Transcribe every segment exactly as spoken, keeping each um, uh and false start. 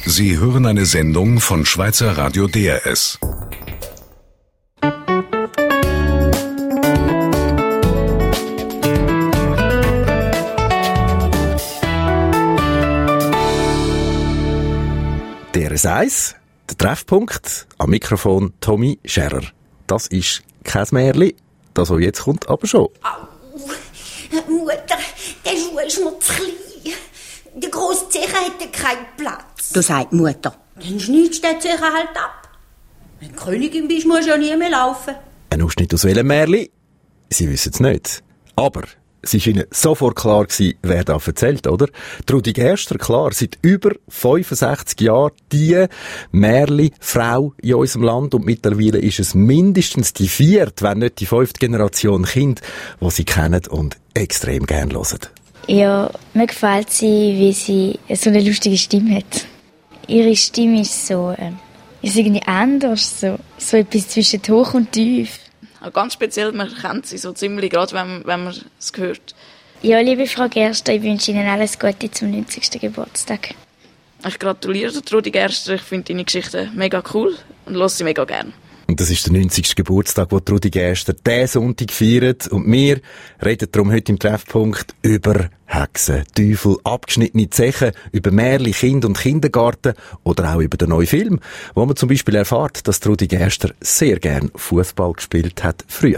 Sie hören eine Sendung von Schweizer Radio D R S. D R S eins, der Treffpunkt, am Mikrofon Tommy Scherer. Das ist kein Märli, das, was jetzt kommt, aber schon. Au, Mutter, der Schuh ist mir zu klein. Der grosse Zeche hätte keinen Platz. Du sagst Mutter. Dann schneidest du den Zeche halt ab. Wenn du Königin bist, musst du ja nie mehr laufen. Ein Ausschnitt aus welchem Märli? Sie wissen es nicht. Aber es war ihnen sofort klar gewesen, wer da erzählt, oder? Trudi Gerster, klar, seit über fünfundsechzig Jahren die Märli-Frau in unserem Land, und mittlerweile ist es mindestens die vierte, wenn nicht die fünfte Generation Kind, die sie kennen und extrem gern hören. Ja, mir gefällt sie, wie sie so eine lustige Stimme hat. Ihre Stimme ist so, äh, ist irgendwie anders, so, so etwas zwischen hoch und tief. Ganz speziell, man kennt sie so ziemlich, gerade wenn, wenn man es hört. Ja, liebe Frau Gerster, ich wünsche Ihnen alles Gute zum neunzigsten Geburtstag. Ich gratuliere Trudi Gerster, ich finde deine Geschichte mega cool und höre sie mega gern. Und das ist der neunzigste Geburtstag, den Trudi Gerster diesen Sonntag feiert. Und wir reden darum heute im Treffpunkt über Hexen, Teufel, abgeschnittene Zechen, über Märli, Kind und Kindergarten oder auch über den neuen Film, wo man zum Beispiel erfährt, dass Trudi Gerster sehr gern Fußball gespielt hat früher.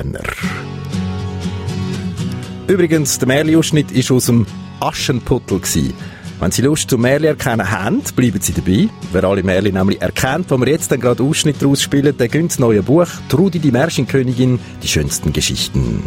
Übrigens, der Märli-Ausschnitt war aus dem Aschenputtel. Wenn Sie Lust zum Märli erkennen haben, bleiben Sie dabei. Wer alle Märli nämlich erkennt, wo wir jetzt dann gerade Ausschnitt daraus spielen, der gönnt das neue Buch «Trudi, die Märchenkönigin, die schönsten Geschichten».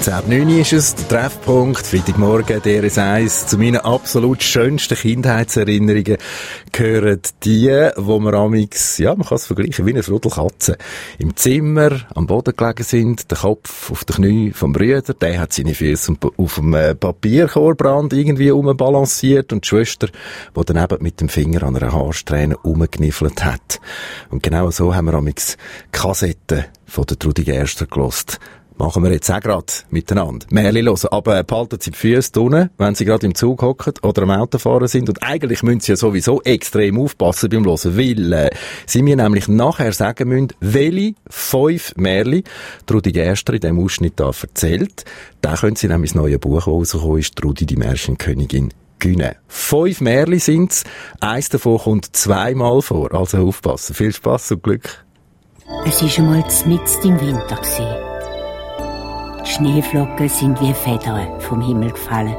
zehn Uhr neun ist es, der Treffpunkt, Freitagmorgen, D R S eins. Zu meinen absolut schönsten Kindheitserinnerungen gehören die, wo wir amix, ja, man kann es vergleichen, wie eine Rudel Katzen, im Zimmer am Boden gelegen sind, der Kopf auf den Knie vom Brüder, der hat seine Füße auf dem Papierkorbrand irgendwie rumbalanciert und die Schwester, die daneben mit dem Finger an einer Haarsträhne rumgeniffelt hat. Und genau so haben wir amix Kassetten von der Trudi Gerster gehört. Machen wir jetzt auch gerade miteinander. Märli hören, aber behalten Sie die Füße unten, wenn Sie gerade im Zug hocken oder am Autofahren sind. Und eigentlich müssen Sie ja sowieso extrem aufpassen beim Hören, weil äh, Sie mir nämlich nachher sagen müssen, welche fünf Märli Trudi Gerster in diesem Ausschnitt da erzählt. Da können Sie nämlich das neue Buch, das rausgekommen ist, Trudi, die Märchenkönigin, gewinnen. Fünf Märli sind's. Eins davon kommt zweimal vor. Also aufpassen. Viel Spass und Glück. Es war einmal mitten im Winter. Die Schneeflocken sind wie Federn vom Himmel gefallen.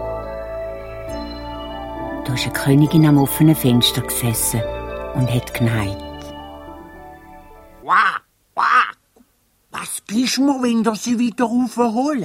Da ist eine Königin am offenen Fenster gesessen und hat geneigt. Quack, quack. Was gibst du mir, wenn du sie wieder raufholen?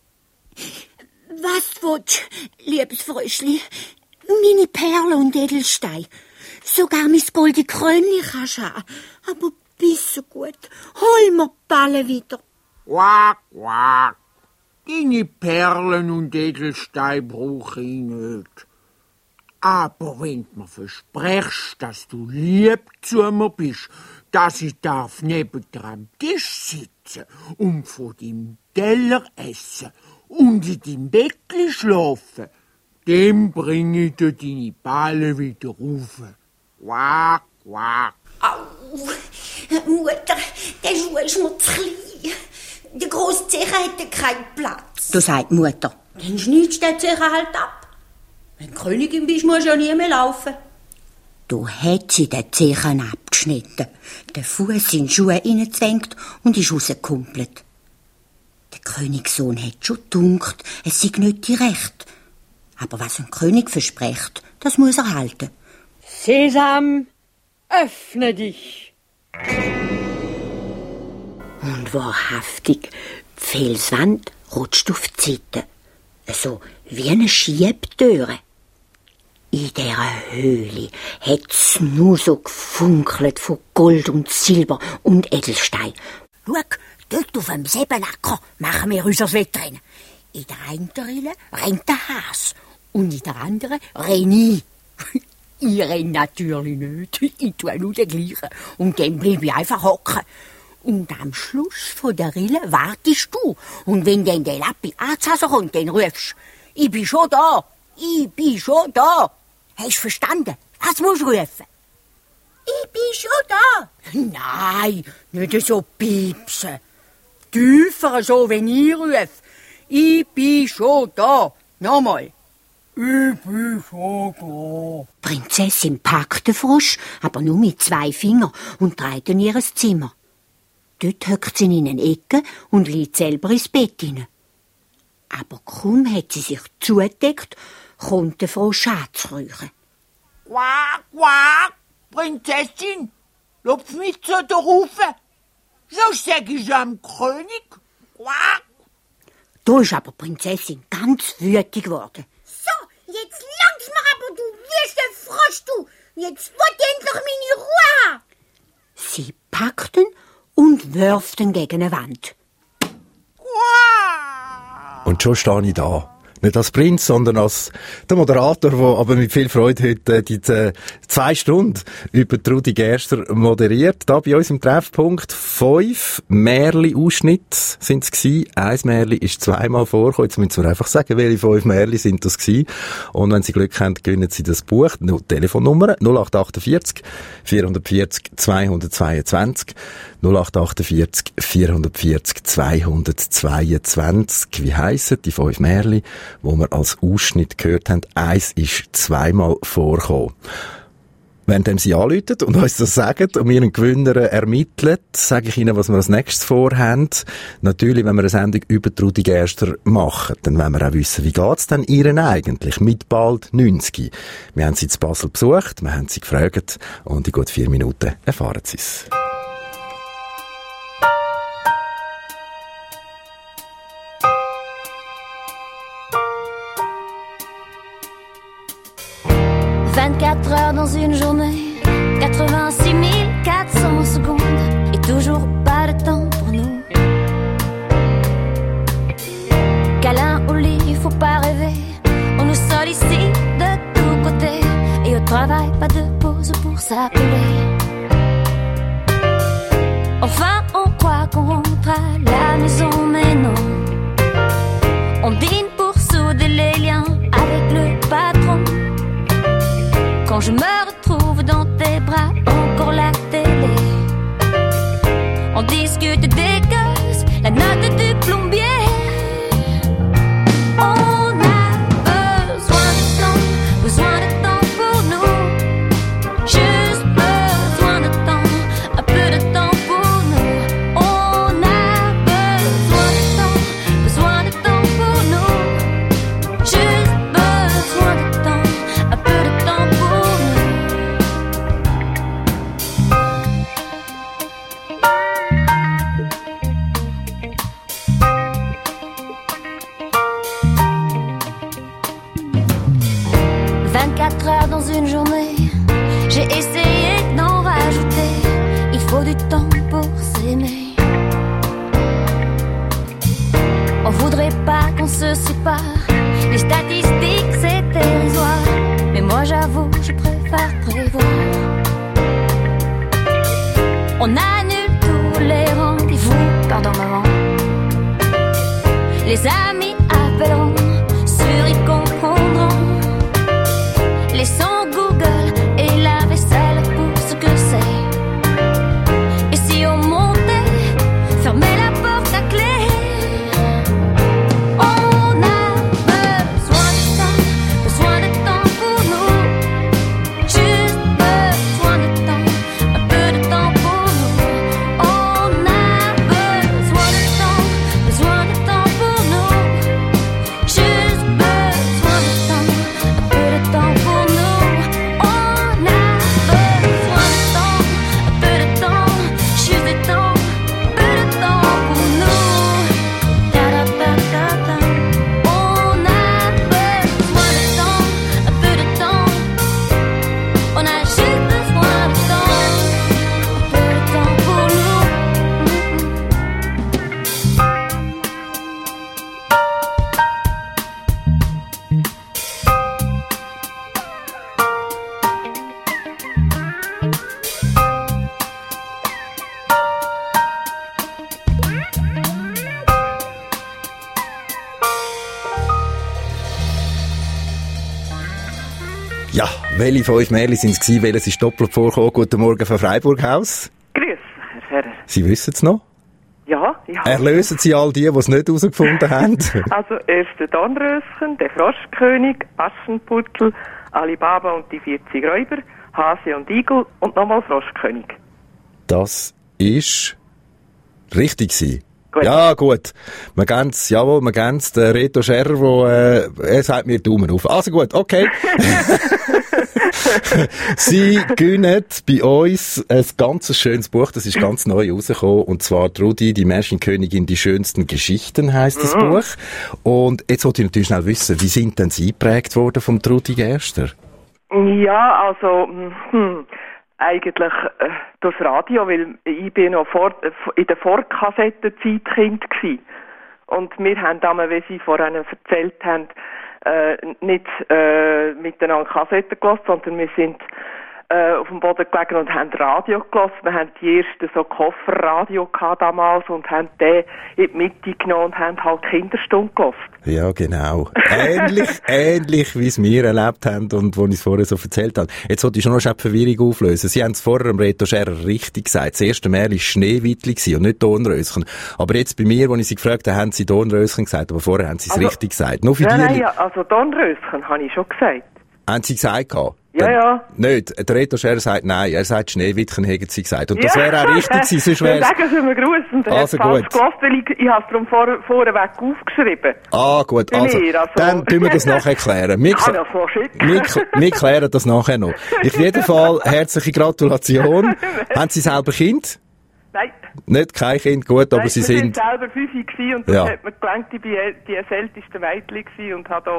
Was willst du, liebes Fröschli? Meine Perlen und Edelsteine. Sogar mein goldige Krönchen kannst du haben. Aber bist so gut. Hol mir die Ballen wieder. Quack, quack. Deine Perlen und Edelsteine brauche ich nicht. Aber wenn du mir versprichst, dass du lieb zu mir bist, dass ich darf neben dir am Tisch sitzen und von deinem Teller essen und in deinem Bettchen schlafen, dann bringe ich dir deine Ballen wieder rauf. Quack, quack. Au, Mutter, der Schuh ist mir zu klein. Der grosse Zecher hätte keinen Platz. Du sagst Mutter. Dann schneidest du den Zecher halt ab. Wenn du Königin bist, musst du ja nie mehr laufen. Du hättest sie den Zecher abgeschnitten, den Fuß in die Schuhe reingezwängt und ist rausgekumpelt. Der Königssohn hat schon gedunkt, es sei nicht recht. Aber was ein König verspricht, das muss er halten. Sesam, öffne dich. Und wahrhaftig, die Felswand rutscht auf die Seite, so wie eine Schiebtüre. In dieser Höhle hat's nur so gefunkelt von Gold und Silber und Edelstein. Schau, dort auf dem Sebenacker machen wir unser Wettrennen. In der einen Rille rennt der Has und in der anderen renne ich. Ich renne natürlich nicht, ich tue nur den gleichen und dann bleibe ich einfach hocken. Und am Schluss von der Rille wartest du. Und wenn dann der Lappi anzasen kommt, dann rufst du, ich bin schon da, ich bin schon da. Hast du verstanden? Was musst du rufen? Ich bin schon da. Nein, nicht so piepsen. Tiefer, so wenn ich rufe. Ich bin schon da. Nochmal. Ich bin schon da. Die Prinzessin packt den Frosch, aber nur mit zwei Fingern und trägt in ihr Zimmer. Dort hockt sie in eine Ecke und liegt selber ins Bett hinein. Aber kaum hat sie sich zugedeckt, kommt der Frosch anzukriechen. Quack, quack, Prinzessin, lupf mich zu der Rufe. So sag ich am König. Quack. Da ist aber die Prinzessin ganz wütig geworden. So, jetzt lang's mir aber, du wüste Frosch, du. Jetzt wollt ihr endlich meine Ruhe haben. Sie packt ihn und wirft ihn gegen eine Wand. Und schon stehe ich da. Nicht als Prinz, sondern als der Moderator, der aber mit viel Freude heute die äh, zwei Stunden über Trudi Gerster moderiert. Da bei uns im Treffpunkt fünf Märli-Ausschnitte sind es gewesen. Ein Märli ist zweimal vorgekommen. Jetzt müssen wir einfach sagen, welche fünf Märli sind das gewesen. Und wenn Sie Glück haben, gewinnen Sie das Buch. No, Telefonnummer null acht achtundvierzig vierhundertvierzig zweihundertzweiundzwanzig null acht achtundvierzig vierhundertvierzig zweihundertzweiundzwanzig. Wie heissen die fünf Märli, wo wir als Ausschnitt gehört haben? Eins ist zweimal vorgekommen. Wenn Sie anrufen und uns das sagen und wir einen Gewinner ermitteln, sage ich Ihnen, was wir als nächstes vorhaben. Natürlich, wenn wir eine Sendung über Trudi Gerster machen, dann wollen wir auch wissen, wie geht's denn Ihnen eigentlich mit bald neunzig? Wir haben Sie in Basel besucht, wir haben Sie gefragt und in gut vier Minuten erfahren Sie es. toujours pas de temps pour nous. Câlin au lit, faut pas rêver. On nous sollicite de tous côtés. Et au travail, pas de pause pour s'appeler. Enfin, on croit qu'on rentre à la maison, mais non. On dîne pour souder les liens avec le patron. Quand je me retrouve dans tes bras, encore la télé. On discute des gosses, la note du plombier. On a besoin de temps, besoin de temps pour nous. Juste besoin de temps, un peu de temps pour nous. On a besoin de temps, besoin de temps pour nous. Juste besoin de temps, un peu de temps pour nous. vingt-quatre heures dans une journée, j'ai essayé d'en rajouter. Il faut du temps pour s'aimer. On voudrait pas qu'on se sépare. Les statistiques c'est dérisoire. Mais moi j'avoue, je préfère prévoir. On annule tous les rendez-vous, pardon maman. Les amis appelleront, sur ils comprendront. Laissons Google et la vaisselle pour ce que c'est. Et si on montait, fermez la porte à clé. On a besoin de temps, besoin de temps pour nous. Juste besoin de temps, un peu de temps pour nous. On a besoin de temps, besoin de temps pour nous. Juste besoin de temps, un peu de temps pour nous. Ja, welche fünf Märchen sind es gewesen? Welches ist doppelt vorgekommen? Guten Morgen von Freiburghaus. Grüß, Herr Ferrer. Sie wissen es noch? Ja, ja. Erlösen Sie all die, die es nicht herausgefunden haben? Also erst der Dornröschen, der Froschkönig, Aschenputtel, Alibaba und die vierzig Räuber, Hase und Igel und nochmal Froschkönig. Das ist richtig gewesen. Gut. Ja, gut. Wir geben's, jawohl, wir geben's. Der Reto Scherrer, wo, äh, er sagt mir Daumen auf. Also gut, okay. Sie gewinnen bei uns ein ganz schönes Buch, das ist ganz neu rausgekommen, und zwar Trudi, die Märchenkönigin, die schönsten Geschichten heisst das Mhm. Buch. Und jetzt wollte ich natürlich schnell wissen, wie sind denn Sie geprägt worden vom Trudi Gerster? Ja, also, hm, eigentlich äh, das Radio, weil ich bin noch vor, in der Vorkassettenzeit Kind gsi. Und wir haben damals, wie Sie vorhin erzählt haben, äh, nicht äh, miteinander Kassetten gehört, sondern wir sind äh, auf dem Boden gelegen und haben Radio gehört. Wir haben die ersten so Kofferradio gehabt damals und haben den in die Mitte genommen und haben halt Kinderstunde gehört. Ja, genau. Ähnlich, ähnlich, wie es wir erlebt haben und wo ich es vorher so erzählt habe. Jetzt wollte ich schon noch die Verwirrung auflösen. Sie haben es vorher am Reto Scherrer richtig gesagt. Das erste Mal war Schneewittli und nicht Dornröschen. Aber jetzt bei mir, als ich Sie gefragt habe, haben Sie Dornröschen gesagt, aber vorher haben Sie es Also, richtig gesagt. Nur für ja, die, nein, ja, also Dornröschen habe ich schon gesagt. haben Sie gesagt gehabt? Ja, ja. Nicht. Der Reto Scherrer sagt nein. Er sagt Schneewittchen, haben Sie gesagt. Und Ja. das wäre auch richtig gewesen, sonst Dann wär's... sagen Sie mir Gruß und Also falsch gut. gehört, weil ich, ich habe es darum vor, vorweg aufgeschrieben. Ah, gut, Bei also, mir, also. dann tun wir das nachher klären. Wir, Ich kann das so schicken. wir, wir klären das nachher noch. Auf jeden Fall herzliche Gratulation. Haben Sie selber Kind? Nein. Nicht kein Kind, gut, aber Nein, Sie wir sind... sind selber fünf gewesen und das Ja. hat mir gelangt, ich war die älteste Mädchen gewesen und habe da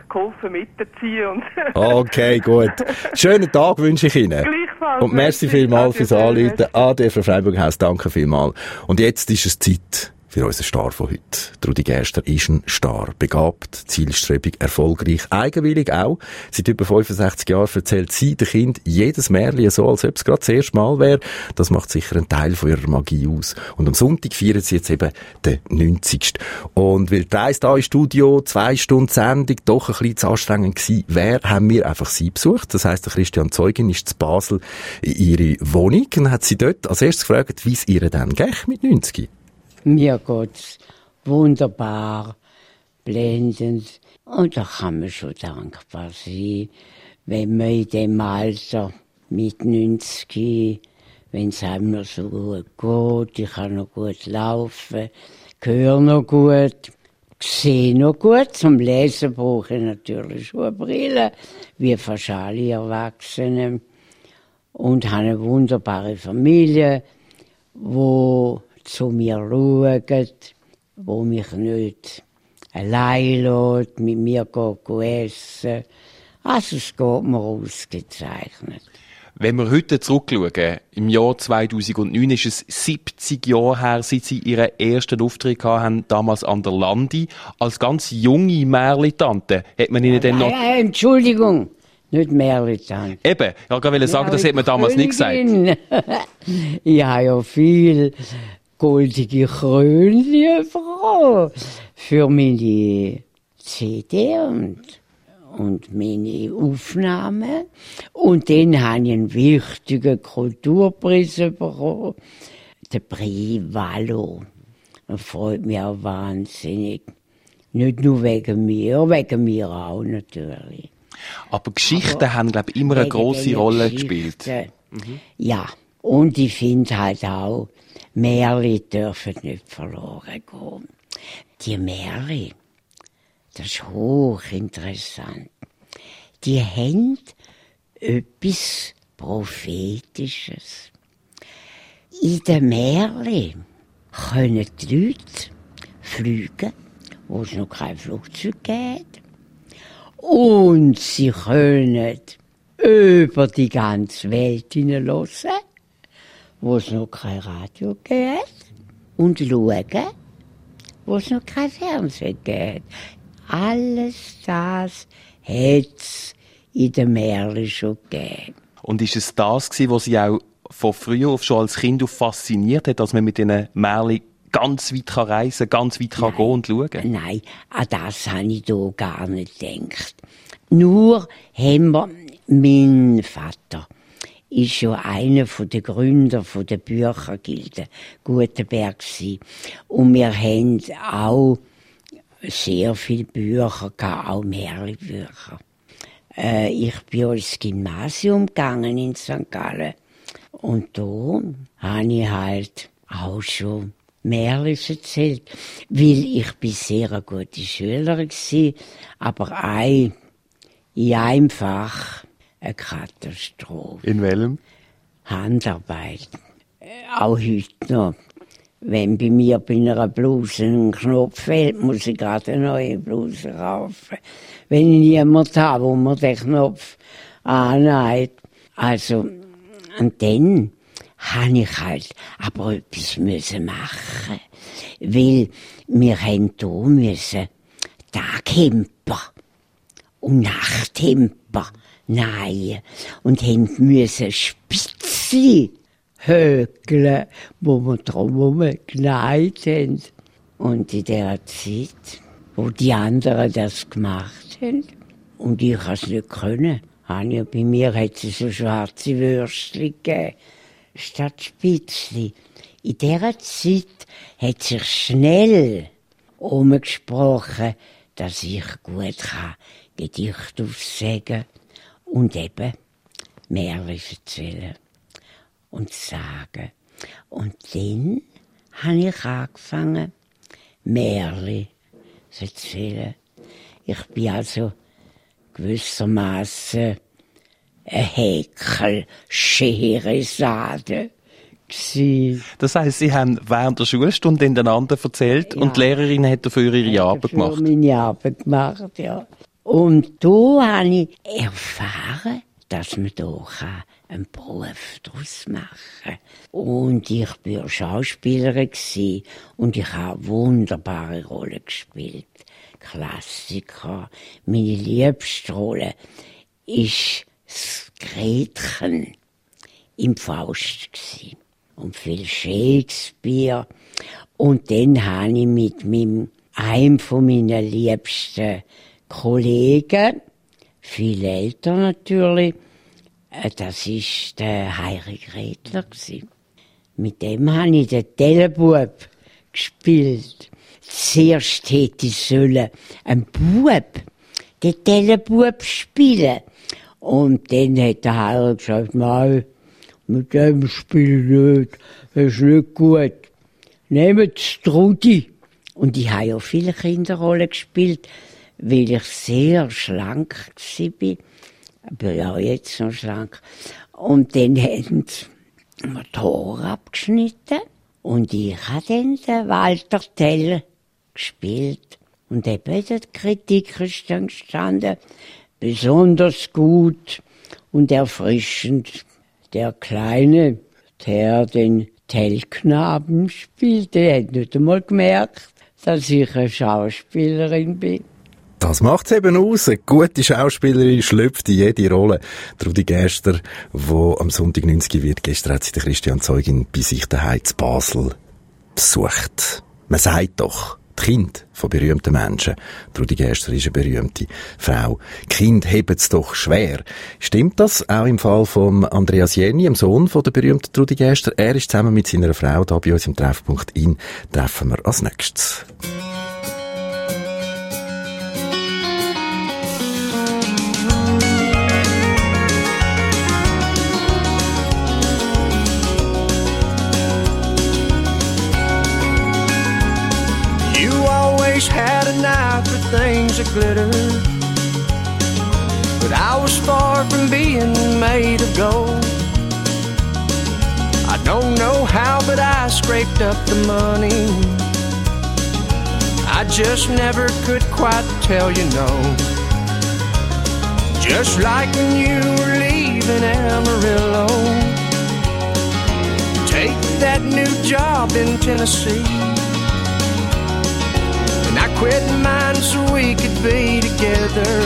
geholfen mitzuziehen. Und okay, gut. Schönen Tag wünsche ich Ihnen. Gleichfalls. Und merci vielmals fürs Anrufen. Ade, Frau Freiburghaus, danke vielmals. Und jetzt ist es Zeit für unseren Star von heute. Trudi Gerster ist ein Star. Begabt, zielstrebig, erfolgreich, eigenwillig auch. Seit über fünfundsechzig Jahren erzählt sie den Kind jedes Märchen so, als ob es gerade das erste Mal wäre. Das macht sicher einen Teil von ihrer Magie aus. Und am Sonntag feiern sie jetzt eben den neunzigsten Und weil die Reise hier im Studio, zwei Stunden Sendung, doch ein bisschen zu anstrengend gewesen wäre, haben wir einfach sie besucht. Das heisst, der Christian Zeugin ist zu Basel in ihre Wohnung und hat sie dort als erstes gefragt, wie es ihr denn geht mit neunzig. Mir geht's wunderbar, blendend. Und da kann man schon dankbar sein, wenn man in dem Alter mit neunzig, wenn es einem noch so gut geht, ich kann noch gut laufen, höre noch gut, sehe noch gut. Zum Lesen brauche ich natürlich schon eine Brille, wie fast alle Erwachsenen. Und habe eine wunderbare Familie, wo zu mir schaut, wo mich nicht allein lässt, mit mir geht essen. Also es geht mir ausgezeichnet. Wenn wir heute zurückschauen, im Jahr zweitausendneun ist es siebzig Jahre her, seit Sie Ihren ersten Auftritt hatten, damals an der Landi. Als ganz junge Märli-Tante hat man Ihnen dann noch... Nein, Entschuldigung, nicht Märli-Tante. Eben, ich wollte sagen, das hat man damals nicht gesagt. Ich habe ja viel goldige Krönchen bekommen für meine C D und, und meine Aufnahmen. Und dann habe ich einen wichtigen Kulturpreis bekommen, den Prix Wallo. Das freut mich auch wahnsinnig. Nicht nur wegen mir, wegen mir auch natürlich. Aber Geschichten Aber haben, glaube ich, immer eine grosse Rolle gespielt. Mhm. Ja, und ich finde halt auch, Märchen dürfen nicht verloren gehen. Die Märchen, das ist hochinteressant. Die haben etwas Prophetisches. In den Märchen können die Leute fliegen, wo es noch kein Flugzeug gibt. Und sie können über die ganze Welt hineinhören, wo es noch kein Radio gibt, und schauen, wo es noch kein Fernsehen gibt. Alles das hat es in den Märchen schon gegeben. Und ist es das gewesen, was Sie auch von früher auf schon als Kind auf fasziniert hat, dass man mit diesen Märchen ganz weit reisen kann, ganz weit kann gehen und schauen? Nein, an das habe ich hier gar nicht gedacht. Nur haben wir, mein Vater ist ja einer der Gründer der Büchergilde Gutenberg gewesen. Und wir haben auch sehr viele Bücher gehabt, auch Märchenbücher. Äh, ich bin ins Gymnasium gegangen in Sankt Gallen. Und da habe ich halt auch schon Märchen erzählt, weil ich bin sehr eine gute Schülerin war, aber ein, in einem Fach eine Katastrophe. In welchem? Handarbeit. Auch heute noch. Wenn bei mir bei einer Bluse ein Knopf fehlt, muss ich gerade eine neue Bluse kaufen. Wenn ich niemanden habe, wo man den Knopf annäht. Also, und dann habe ich halt aber etwas müssen machen. Weil wir haben hier müssen Taghemper und Nachthemper nähen und haben müssen Spitzli hökeln, wo wir drumherum genäht haben. Und in der Zeit, wo die anderen das gemacht haben und ich es nicht können, habe ich, bei mir hat es so schwarze Würstchen gegeben, statt Spitzli. In dieser Zeit hat sich schnell umgesprochen, dass ich gut kann Gedichte aufsagen und eben Märchen erzählen und sagen. Und dann habe ich angefangen, Märchen zu erzählen. Ich bin also gewissermaßen ein Häkel, Scheheresade. Das heisst, Sie haben während der Schulstunde einander erzählt, ja, und die Lehrerin hat dafür ihre Arbeit gemacht? Ich habe meine Arbeit gemacht, ja. Und da habe ich erfahren, dass man da einen Beruf daraus machen kann. Und ich war Schauspielerin und ich habe wunderbare Rollen gespielt. Klassiker. Meine liebste Rolle ist das Gretchen im Faust gsi. Und viel Shakespeare. Und dann habe ich mit meinem, einem von meinen liebsten Kollegen, viel älter natürlich, das war der Heiri Gretler. Mit dem habe ich den Tellenbub gespielt. Zuerst hätte ich sollen einen Bub, den Tellenbub spielen. Und dann hat der Heiri gesagt, nein, mit dem spiele ich nicht, das ist nicht gut. Nehmt Trudi. Und ich habe ja viele Kinderrollen gespielt, weil ich sehr schlank war. Ich bin ja jetzt noch schlank. Und dann haben sie mir die Haare abgeschnitten. Und ich habe dann den Walter Tell gespielt. Und eben in der Kritik ist dann gestanden, besonders gut und erfrischend. Der Kleine, der den Tellknaben spielt, der hat nicht einmal gemerkt, dass ich eine Schauspielerin bin. Das macht's eben aus. Eine gute Schauspielerin schlüpft in jede Rolle. Trudi Gerster, die am Sonntag neunzig wird, gestern hat sie den Christian Zeugin bei sich daheim zu Basel besucht. Man sagt doch, die Kinder von berühmten Menschen. Trudi Gerster ist eine berühmte Frau. Die Kinder haben es doch schwer. Stimmt das auch im Fall von Andreas Jenny, dem Sohn von der berühmten Trudi Gerster? Er ist zusammen mit seiner Frau da bei uns im Treffpunkt. Ihn treffen wir als nächstes. Had an eye for things that glitter, but I was far from being made of gold. I don't know how, but I scraped up the money. I just never could quite tell you no. Just like when you were leaving Amarillo, take that new job in Tennessee. I quit mine so we could be together.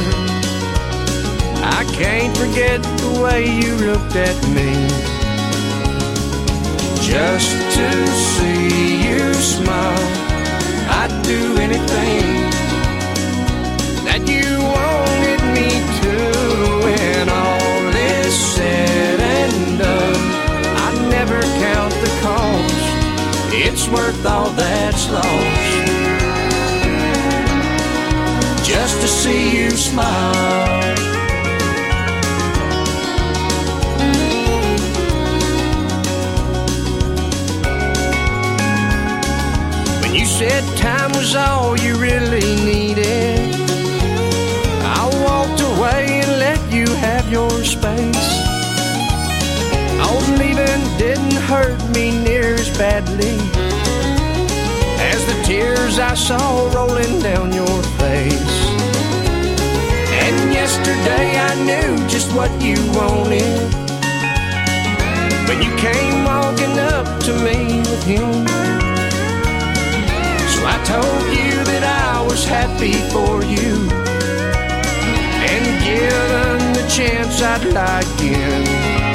I can't forget the way you looked at me. Just to see you smile, I'd do anything that you wanted me to. When all is said and done, I never count the cost. It's worth all that's lost. Just to see you smile. When you said time was all you really needed, I walked away and let you have your space. Oh, leaving didn't hurt me near as badly as the tears I saw rolling down your face. And yesterday I knew just what you wanted when you came walking up to me with him. So I told you that I was happy for you, and given the chance I'd like in,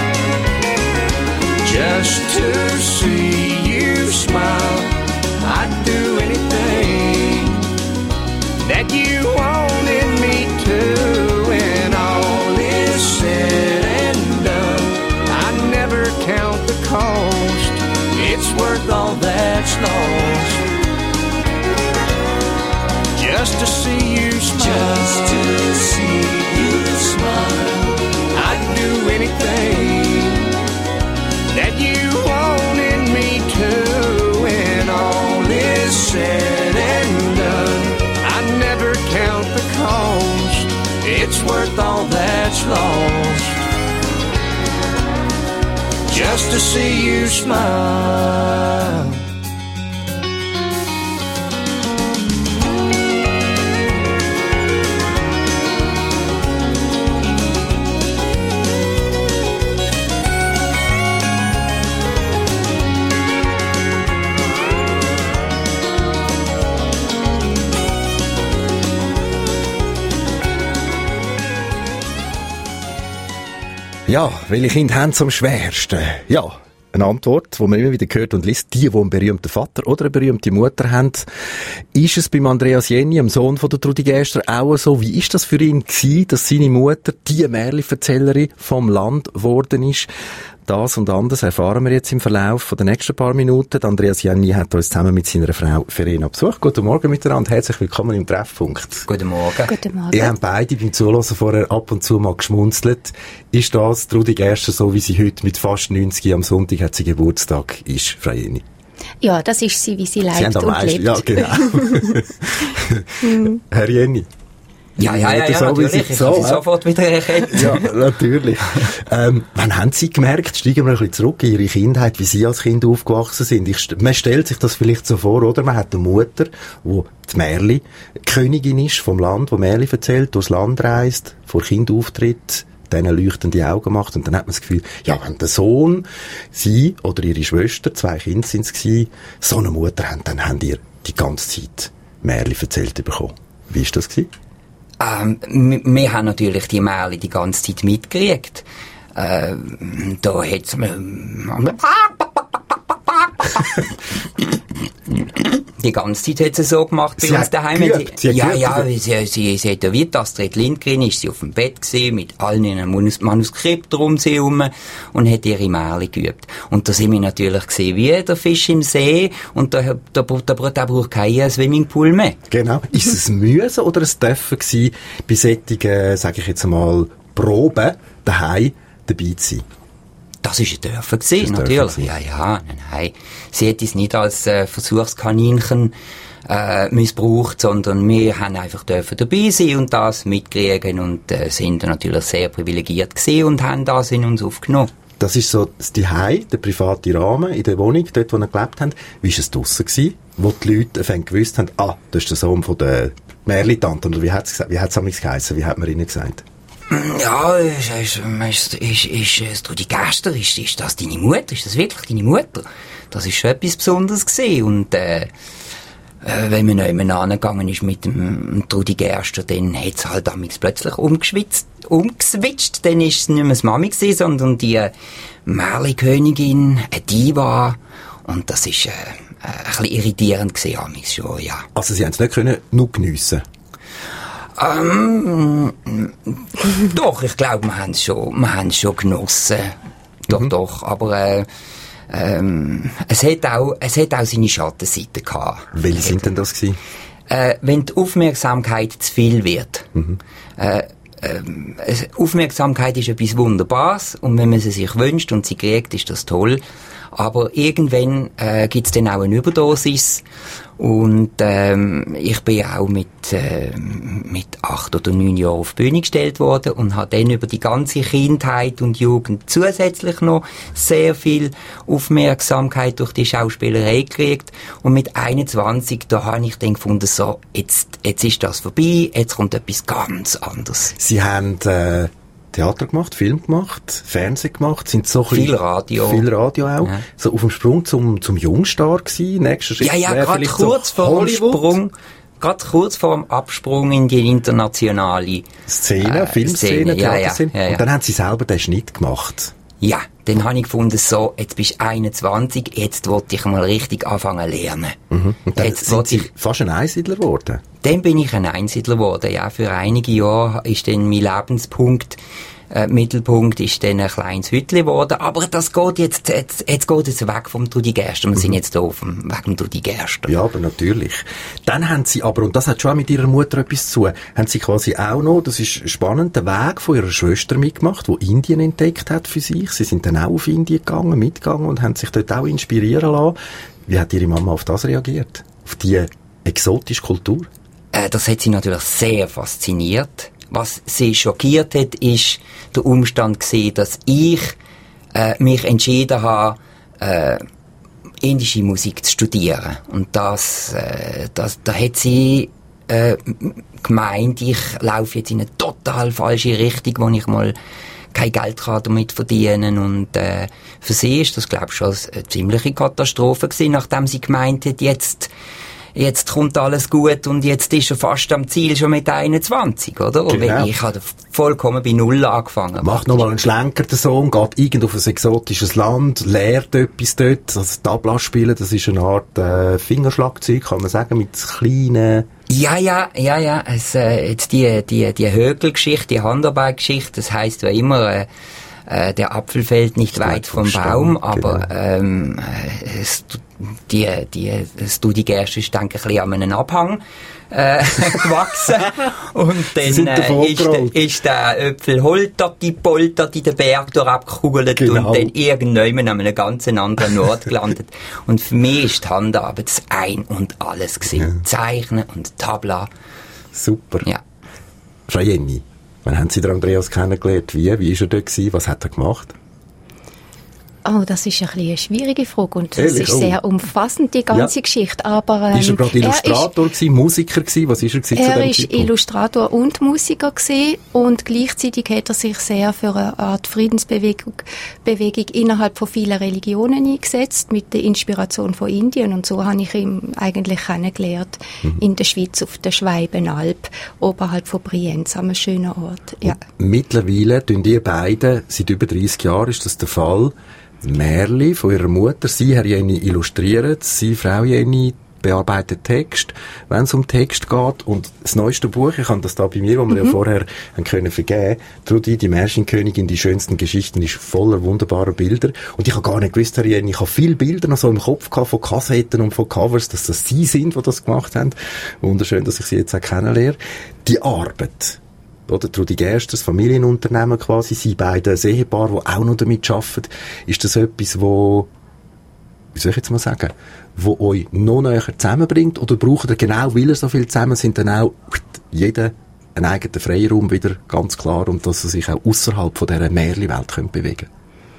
just to see you smile. I'd do anything that you wanted me to. When all is said and done, I never count the cost. It's worth all that's lost. Just to see you smile. Just to see you smile. I'd do anything that you wanted me to. When all is said and done, I never count the cost. It's worth all that's lost. Just to see you smile. Ja, welche Kinder haben es am schwersten? Ja, eine Antwort, die man immer wieder hört und liest, die, die einen berühmten Vater oder eine berühmte Mutter haben. Ist es beim Andreas Jenny, dem Sohn von der Trudi Gerster, auch so? Wie ist das für ihn gewesen, dass seine Mutter die Märchenverzählerin vom Land geworden ist? Das und anderes erfahren wir jetzt im Verlauf der nächsten paar Minuten. Andreas Jenny hat uns zusammen mit seiner Frau Verena besucht. Guten Morgen miteinander, herzlich willkommen im Treffpunkt. Guten Morgen. Guten Morgen. Ihr habt beide beim Zuhören vorher ab und zu mal geschmunzelt. Ist das Trudi Gerster so, wie sie heute mit fast neunzig am Sonntag hat sie Geburtstag ist, Frau Jenny? Ja, das ist sie, wie sie lebt sie haben am und meisten, lebt. ja, genau. Herr Jenny. Ja, ja, ja, ja, so, natürlich. Ich so, kann sie äh? sofort wieder erkennen. Ja, natürlich. ähm, wann haben Sie gemerkt, steigen wir ein bisschen zurück in Ihre Kindheit, wie Sie als Kind aufgewachsen sind? Ich, man stellt sich das vielleicht so vor, oder? Man hat eine Mutter, die die Märli Königin ist vom Land, die Märli erzählt, durchs Land reist, vor Kind auftritt, denen leuchtende Augen macht und dann hat man das Gefühl, ja, wenn der Sohn, Sie oder Ihre Schwester, zwei Kinder sind es gewesen, so eine Mutter haben, dann haben ihr die ganze Zeit Märli erzählt bekommen. Wie ist das gewesen? Ähm, wir, wir haben natürlich die Märchen die ganze Zeit mitgekriegt. Äh, da hat's die ganze Zeit hat sie so gemacht bei sie uns daheim. Geübt, sie ja, geübt, ja, sie, sie, sie hat ja wie Astrid Lindgren, ist sie auf dem Bett gewesen, mit allen ihren Manus- Manuskripten um sie herum und hat ihre Märchen geübt. Und da sind wir natürlich gesehen, wie der Fisch im See und da, da, da, da, da braucht kein Swimmingpool mehr. Genau. Ist es ein Müssen oder ein Dürfen gewesen, bei solchen, sage ich jetzt einmal, Proben daheim dabei zu sein? Das ist ein Dürfen gewesen, natürlich. Ja, ja, nein, nein. Sie hat es nicht als äh, Versuchskaninchen äh, missbraucht, sondern wir haben einfach dürfen dabei sein und das mitkriegen und äh, sind natürlich sehr privilegiert gewesen und haben das in uns aufgenommen. Das ist so das Zuhause, der private Rahmen in der Wohnung, dort, wo wir gelebt haben. Wie war es draussen gewesen, wo die Leute äh, gewusst haben, ah, das ist der Sohn von der Märli-Tante, oder wie hat es wie hat's amigs geheissen, wie hat man ihnen gesagt? Ja, ist, ist, ist, ist, ist, ist Trudi Gerster, ist, ist das deine Mutter? Ist das wirklich deine Mutter? Das ist schon etwas Besonderes gewesen. Und, äh, äh, wenn man noch immer angegangen ist mit dem Trudi Gerster, dann hat es halt damals plötzlich umgeschwitzt, umgeswitcht. Dann ist es nicht mehr das Mami gewesen, sondern die äh, Märli-Königin, eine Diva. Und das ist, äh, ein bisschen irritierend gewesen, damals schon, ja. Also, Sie haben es nicht können, nur geniessen? Ähm, doch, ich glaube, wir haben es schon, wir haben es schon genossen. Doch, mhm. doch, aber, äh, ähm, es hat auch, es hat auch seine Schattenseiten gehabt. Welche sind denn das gewesen? Äh, wenn die Aufmerksamkeit zu viel wird. Mhm. Äh, ähm, Aufmerksamkeit ist etwas Wunderbares und wenn man sie sich wünscht und sie kriegt, ist das toll. Aber irgendwann äh, gibt's dann auch eine Überdosis und ähm, ich bin auch mit äh, mit acht oder neun Jahren auf die Bühne gestellt worden und habe dann über die ganze Kindheit und Jugend zusätzlich noch sehr viel Aufmerksamkeit durch die Schauspielerei gekriegt und mit einundzwanzig, da habe ich dann gefunden, so, jetzt, jetzt ist das vorbei, jetzt kommt etwas ganz anderes. Sie haben äh Theater gemacht, Film gemacht, Fernsehen gemacht, sind so viel Radio. Viel Radio auch. Ja. So auf dem Sprung zum, zum Jungstar gewesen. Nächster Schritt ja, ja, gerade kurz so vor dem Sprung, gerade kurz vor dem Absprung in die internationale Szene, äh, Filmszene, ja, ja, ja, ja. Und dann haben Sie selber den Schnitt gemacht. Ja, dann habe ich gefunden, so, jetzt bist du einundzwanzig, jetzt wollte ich mal richtig anfangen lernen. Mhm. Und dann jetzt sind Sie ich, fast ein Einsiedler geworden? Dann bin ich ein Einsiedler geworden, ja. Für einige Jahre ist dann mein Lebenspunkt, äh, Mittelpunkt ist dann ein kleines Hütli geworden. Aber das geht jetzt, jetzt, jetzt geht es weg vom Trudi Gerster. Wir mhm. sind jetzt hier auf dem Weg vom Trudi Gerster. Ja, aber natürlich. Dann haben Sie aber, und das hat schon auch mit Ihrer Mutter etwas zu tun, haben Sie quasi auch noch, das ist spannend, den Weg von Ihrer Schwester mitgemacht, die Indien entdeckt hat für sich. Sie sind dann auch auf Indien gegangen, mitgegangen und haben sich dort auch inspirieren lassen. Wie hat Ihre Mama auf das reagiert? Auf die exotische Kultur? Äh, das hat sie natürlich sehr fasziniert. Was sie schockiert hat, ist der Umstand gewesen, dass ich äh, mich entschieden habe, äh, indische Musik zu studieren. Und das, äh, das, da hat sie äh, gemeint, ich laufe jetzt in eine total falsche Richtung, wo ich mal kein Geld kann damit verdienen. Und äh, für sie ist das, glaube ich, schon eine ziemliche Katastrophe gewesen, nachdem sie gemeint hat, jetzt jetzt kommt alles gut und jetzt ist er fast am Ziel schon mit einundzwanzig, oder? Und Genau. ich habe vollkommen bei Null angefangen. Macht nochmal einen Schlenker, der Sohn, geht irgendwo auf ein exotisches Land, lernt etwas dort. Also Tabla spielen, das ist eine Art äh, Fingerschlagzeug, kann man sagen, mit kleinen... Ja, ja, ja, ja. Es, äh, jetzt die, die, die Högelgeschichte, die Handarbeitgeschichte, das heisst ja immer, äh, äh, der Apfel fällt nicht weit vom Baum, Stamm, aber genau. ähm, äh, es, die, die, das Studigerste ist, denke ich, ein bisschen an einem Abhang äh, gewachsen. Und Sie sind dann äh, davon ist, gerollt. ist der Äpfel holtert, die poltert in den Berg durch abgekugelt Genau. und dann irgendwann an einem ganz anderen Ort gelandet. Und für mich ist die Handarbeit das Ein und Alles gewesen. Zeichnen und Tabla. Super. Ja. Frau Jenny, wann haben Sie den Andreas kennengelernt? Wie? Wie war er dort gewesen? Was hat er gemacht? Oh, das ist ein bisschen eine schwierige Frage und Ehrlich? es ist Oh. sehr umfassend, die ganze Ja. Geschichte. Aber, ähm, Ist er gerade Illustrator gewesen, Musiker gewesen? Was ist er gewesen zu Er dem ist Zeitpunkt? Illustrator und Musiker gewesen und gleichzeitig hat er sich sehr für eine Art Friedensbewegung Bewegung innerhalb von vielen Religionen eingesetzt, mit der Inspiration von Indien. Und so habe ich ihn eigentlich kennengelernt Mhm. in der Schweiz auf der Schweibenalb, oberhalb von Brienz, an einem schönen Ort. Ja. Mittlerweile tun ihr beide, seit über dreissig Jahren ist das der Fall, Märli von ihrer Mutter, sie, Herr Jenny, illustriert, sie, Frau Jenny, bearbeitet Text, wenn es um Text geht. Und das neueste Buch, ich habe das da bei mir, wo wir Mhm. ja vorher haben können vergeben, Trudi, die Märchenkönigin, die schönsten Geschichten, ist voller wunderbarer Bilder. Und ich habe gar nicht gewusst, Herr Jenny, ich habe viele Bilder noch so im Kopf gehabt von Kassetten und von Covers, dass das Sie sind, die das gemacht haben. Wunderschön, dass ich Sie jetzt auch kennenlerne. Die Arbeit, oder Trudi Gerster, das Familienunternehmen quasi, Sie beide, ein Ehepaar, die auch noch damit arbeiten, ist das etwas, wo, wie soll ich jetzt mal sagen, wo euch noch näher zusammenbringt, oder braucht ihr genau, weil ihr so viel zusammen sind, dann auch jeder einen eigenen Freiraum wieder, ganz klar, und dass sie sich auch außerhalb von dieser Märchenwelt können bewegen?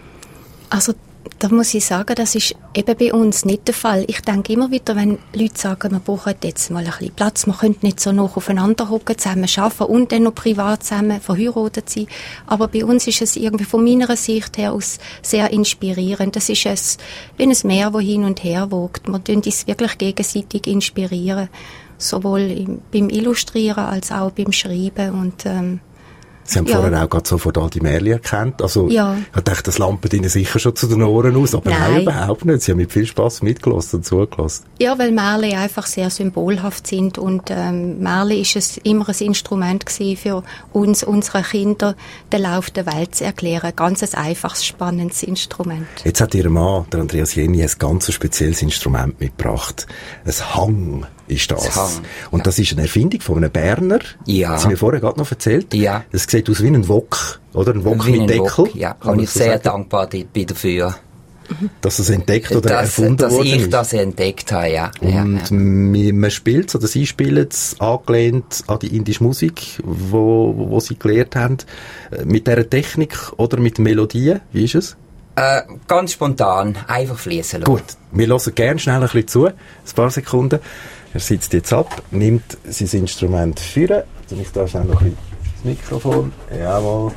Also, da muss ich sagen, das ist eben bei uns nicht der Fall. Ich denke immer wieder, wenn Leute sagen, wir brauchen jetzt mal ein bisschen Platz, wir können nicht so noch aufeinander hocken, zusammen arbeiten und dann noch privat zusammen verheiratet sein. Aber bei uns ist es irgendwie von meiner Sicht her aus sehr inspirierend. Das ist ein, wie ein Meer, das hin und her wogt. Wir tun uns wirklich gegenseitig inspirieren. Sowohl im, beim Illustrieren als auch beim Schreiben. Und, ähm, Sie haben ja. vorher auch gerade sofort all die Märchen erkannt. Also, Ja. ich dachte, das lampert Ihnen sicher schon zu den Ohren aus, aber nein, Nein. überhaupt nicht. Sie haben mit viel Spass mitgelassen und zugelassen. Ja, weil Märchen einfach sehr symbolhaft sind und ähm, Märchen ist es immer ein Instrument gewesen für uns, unsere Kinder, den Lauf der Welt zu erklären. Ganz ein einfaches, spannendes Instrument. Jetzt hat Ihr Mann, der Andreas Jenny, ein ganz spezielles Instrument mitgebracht. Ein Hang ist das. Das Hang, und das ist eine Erfindung von einem Berner. Ja. Das haben wir vorher gerade noch erzählt. Ja. Das sieht aus wie ein Wok, oder? Ein Wok Wie mit ein Deckel. Wok, ja, Kann und man ich so sehr sagen? dankbar di- bin dafür. Dass es entdeckt oder dass, erfunden dass worden ich ist. das entdeckt habe, ja. ja, Und ja. mi- man spielt oder Sie spielen es angelehnt an die indische Musik, wo, wo Sie gelernt haben. Äh, Mit dieser Technik oder mit Melodien? Wie ist es? Äh, ganz spontan, einfach fließen lassen. Gut, wir hören gerne schnell ein bisschen zu, ein paar Sekunden. Er sitzt jetzt ab, nimmt sein Instrument führen. Und ich da schnell noch ein bisschen das Mikrofon. Jawohl.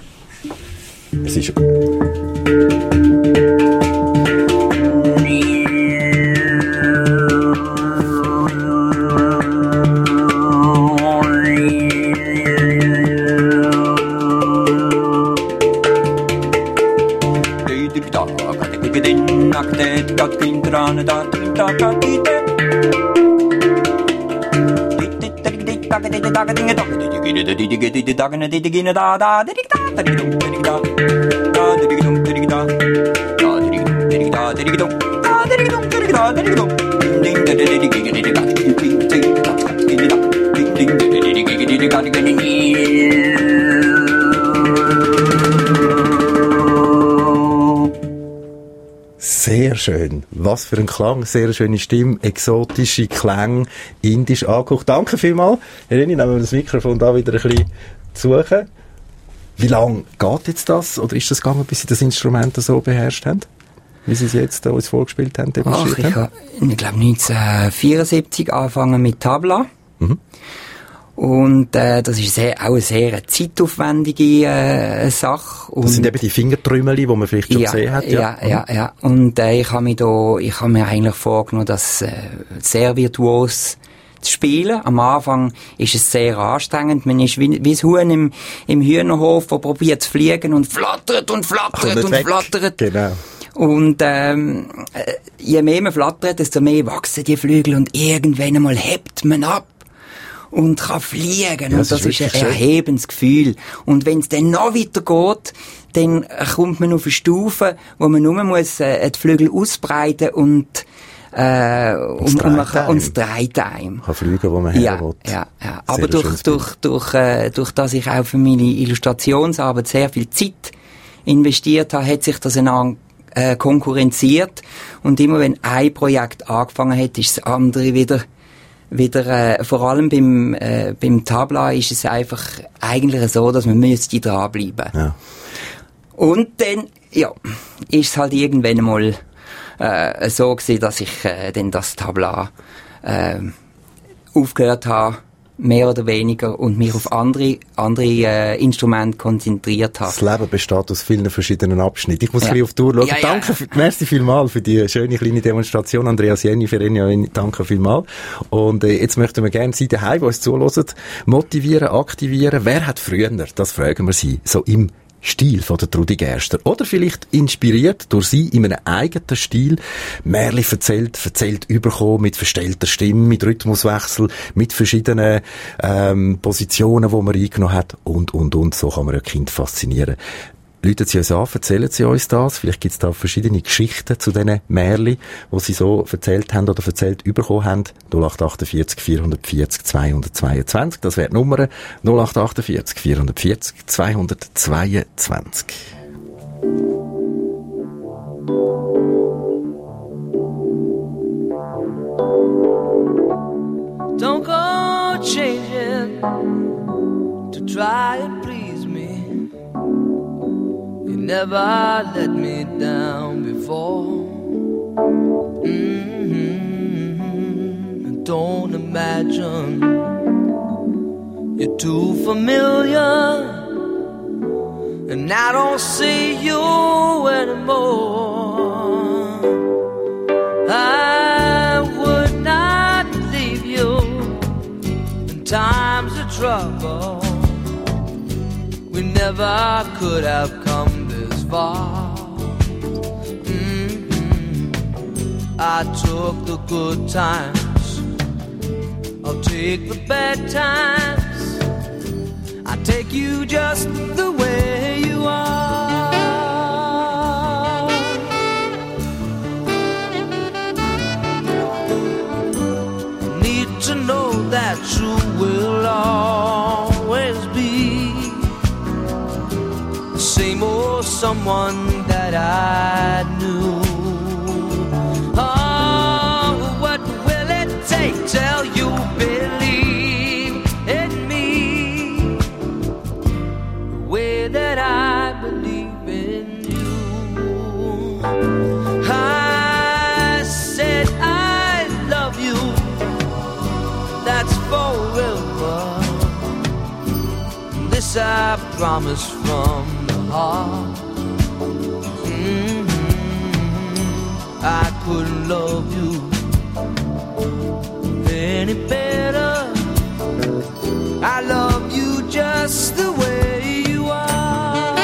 Es ist... Sehr schön. Was für ein Klang, sehr schöne Stimme, exotische Klänge, indisch angeguckt. Danke vielmals. Herr Renni, nehmen wir das Mikrofon da wieder ein bisschen zu suchen. Wie lange geht jetzt das? Oder ist das gegangen, bis Sie das Instrument so beherrscht haben? Wie Sie es jetzt uns vorgespielt haben, Ach, demonstriert ich haben? habe, ich glaube, neunzehnhundertvierundsiebzig angefangen mit Tabla. Mhm. Und äh, das ist sehr, auch eine sehr zeitaufwendige äh, Sache. Und das sind eben die Fingertrümmeli, die man vielleicht schon ja, gesehen hat. Ja, ja, ja. ja. Und äh, ich habe mir da, ich habe mir eigentlich vorgenommen, das äh, sehr virtuos zu spielen. Am Anfang ist es sehr anstrengend. Man ist wie, wie das Huhn im, im Hühnerhof, das probiert zu fliegen und flattert und flattert und weg. flattert. Genau. Und ähm, je mehr man flattert, desto mehr wachsen die Flügel und irgendwann einmal hebt man ab und kann fliegen. Ja, und das, das ist, ist ein erhebendes Gefühl. Und wenn es dann noch weiter geht, dann kommt man auf eine Stufe, wo man nur muss äh, die Flügel ausbreiten und äh, und, und man kann uns dreht einem. Kann fliegen, wo man her ja, will. Ja, ja. Aber durch, durch, durch, äh, durch dass ich auch für meine Illustrationsarbeit sehr viel Zeit investiert habe, hat sich das einander äh, konkurrenziert. Und immer wenn ein Projekt angefangen hat, ist das andere wieder wieder, äh, vor allem beim, äh, beim Tabla ist es einfach eigentlich so, dass man müsste dranbleiben. Ja. Und dann, ja, ist es halt irgendwann mal äh, so gewesen, dass ich äh, dann das Tabla äh, aufgehört habe, mehr oder weniger, und mich auf andere, andere äh, Instrumente konzentriert habe. Das Leben besteht aus vielen verschiedenen Abschnitten. Ich muss ja. ein bisschen auf die Uhr schauen. Ja, ja. Danke, für, merci vielmals für die schöne kleine Demonstration. Andreas Jenny, Ferenja, danke vielmals. Und äh, jetzt möchten wir gerne Sie daheim, die uns zuhören, motivieren, aktivieren. Wer hat früher, das fragen wir Sie, so im Stil von der Trudi Gerster. Oder vielleicht inspiriert durch sie in einem eigenen Stil Märchen erzählt, erzählt überkommen, mit verstellter Stimme, mit Rhythmuswechsel, mit verschiedenen ähm, Positionen, die man eingenommen hat und, und, und. So kann man ein Kind faszinieren. Läuten Sie uns an, erzählen Sie uns das. Vielleicht gibt es da verschiedene Geschichten zu diesen Märchen, die Sie so erzählt haben oder erzählt bekommen haben. null acht vierundachtzig, vierhundertvierzig, zweihundertzweiundzwanzig. Das wäre die Nummer. null acht vierundachtzig, vierhundertvierzig, zweihundertzweiundzwanzig. Don't go changing to try and please me. You never let me down before. Mm-hmm. Don't imagine you're too familiar, and I don't see you anymore. I would not leave you in times of trouble. We never could have come this far. Mm-hmm. I took the good times, I'll take the bad times. I take you just the way you are. Need to know that you will always be the same old someone that I knew. Oh, what will it take till you believe in me the way that I believe in you? I said I love you, that's forever. This I promise from the heart. Mm-hmm. I couldn't love you any better. I love you just the way you are.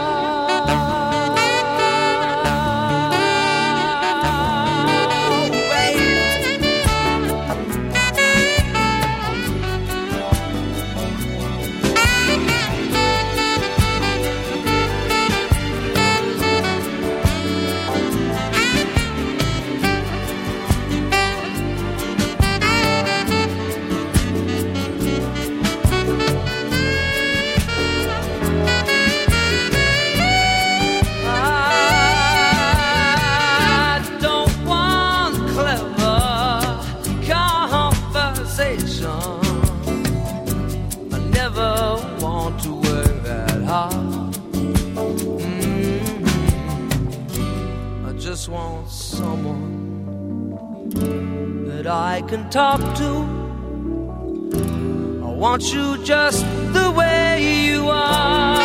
Want someone that I can talk to. I want you just the way you are.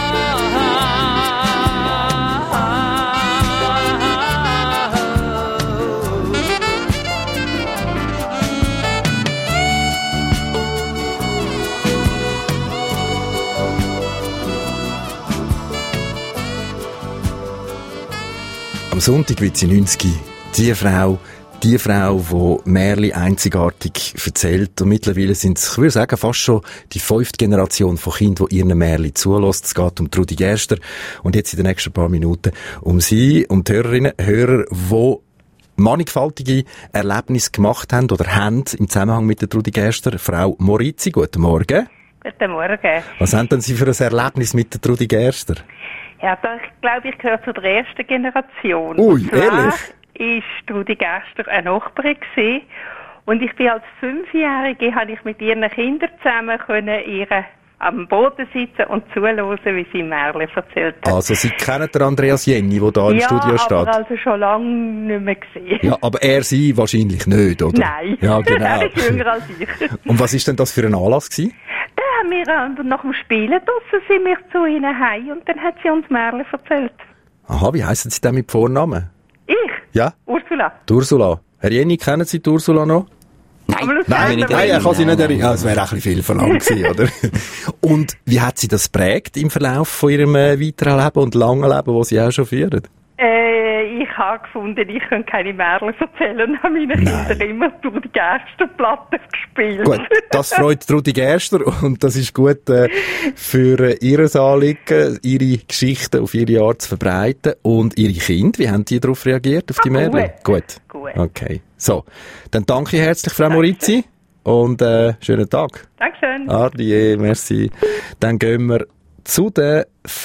Am Sonntag wird sie neunzig. Die Frau, die Frau, die Märli einzigartig erzählt. Und mittlerweile sind es, ich würde sagen, fast schon die fünfte Generation von Kindern, die ihren Märli zulässt. Es geht um Trudi Gerster. Und jetzt in den nächsten paar Minuten um sie, um die Hörerinnen und Hörer, die mannigfaltige Erlebnisse gemacht haben oder haben im Zusammenhang mit der Trudi Gerster. Frau Morizi, guten Morgen. Guten Morgen. Was haben denn Sie für ein Erlebnis mit der Trudi Gerster? Ja, da, ich glaube, ich gehöre zu der ersten Generation. Ui, und zwar ehrlich? ist Trudi Gerster eine Nachbarin gewesen. Und ich bin als Fünfjährige, habe ich mit ihren Kindern zusammen können ihre am Boden sitzen und zuhören, wie sie Märchen erzählt hat. Also Sie kennen den Andreas Jenny, der da im ja, Studio steht? Ja, aber also schon lange nicht mehr gesehen. Ja, aber er Sie wahrscheinlich nicht, oder? Nein, ja, genau. er ist jünger als ich. Und was ist denn das für ein Anlass gewesen? Dann haben wir äh, nach dem Spielen draussen sind wir zu ihnen heim und dann hat sie uns Märchen erzählt. Aha, wie heissen Sie denn mit Vornamen? Ich? Ja? Ursula. Die Ursula. Herr Jenny, kennen Sie die Ursula noch? Nein, nein, nein, er kann sich nicht erinnern. Ja, das wäre auch ein bisschen viel verlangt gewesen, oder? Und wie hat sie das prägt im Verlauf von ihrem äh, weiteren Leben und langen Leben, das sie auch schon führen? Äh, ich habe gefunden, ich kann keine Märchen erzählen und habe meinen Kindern immer durch die Gersterplatte gespielt. Gut, das freut Trudi Gerster und das ist gut äh, für äh, ihr Anliegen, ihre Geschichten auf ihre Art zu verbreiten. Und ihre Kinder, wie haben die darauf reagiert, auf die ah, Märchen? Gut. Gut. Okay. So, dann danke ich herzlich, Frau Morizi, und äh, schönen Tag. Dankeschön. Adieu, merci. Dann gehen wir zu der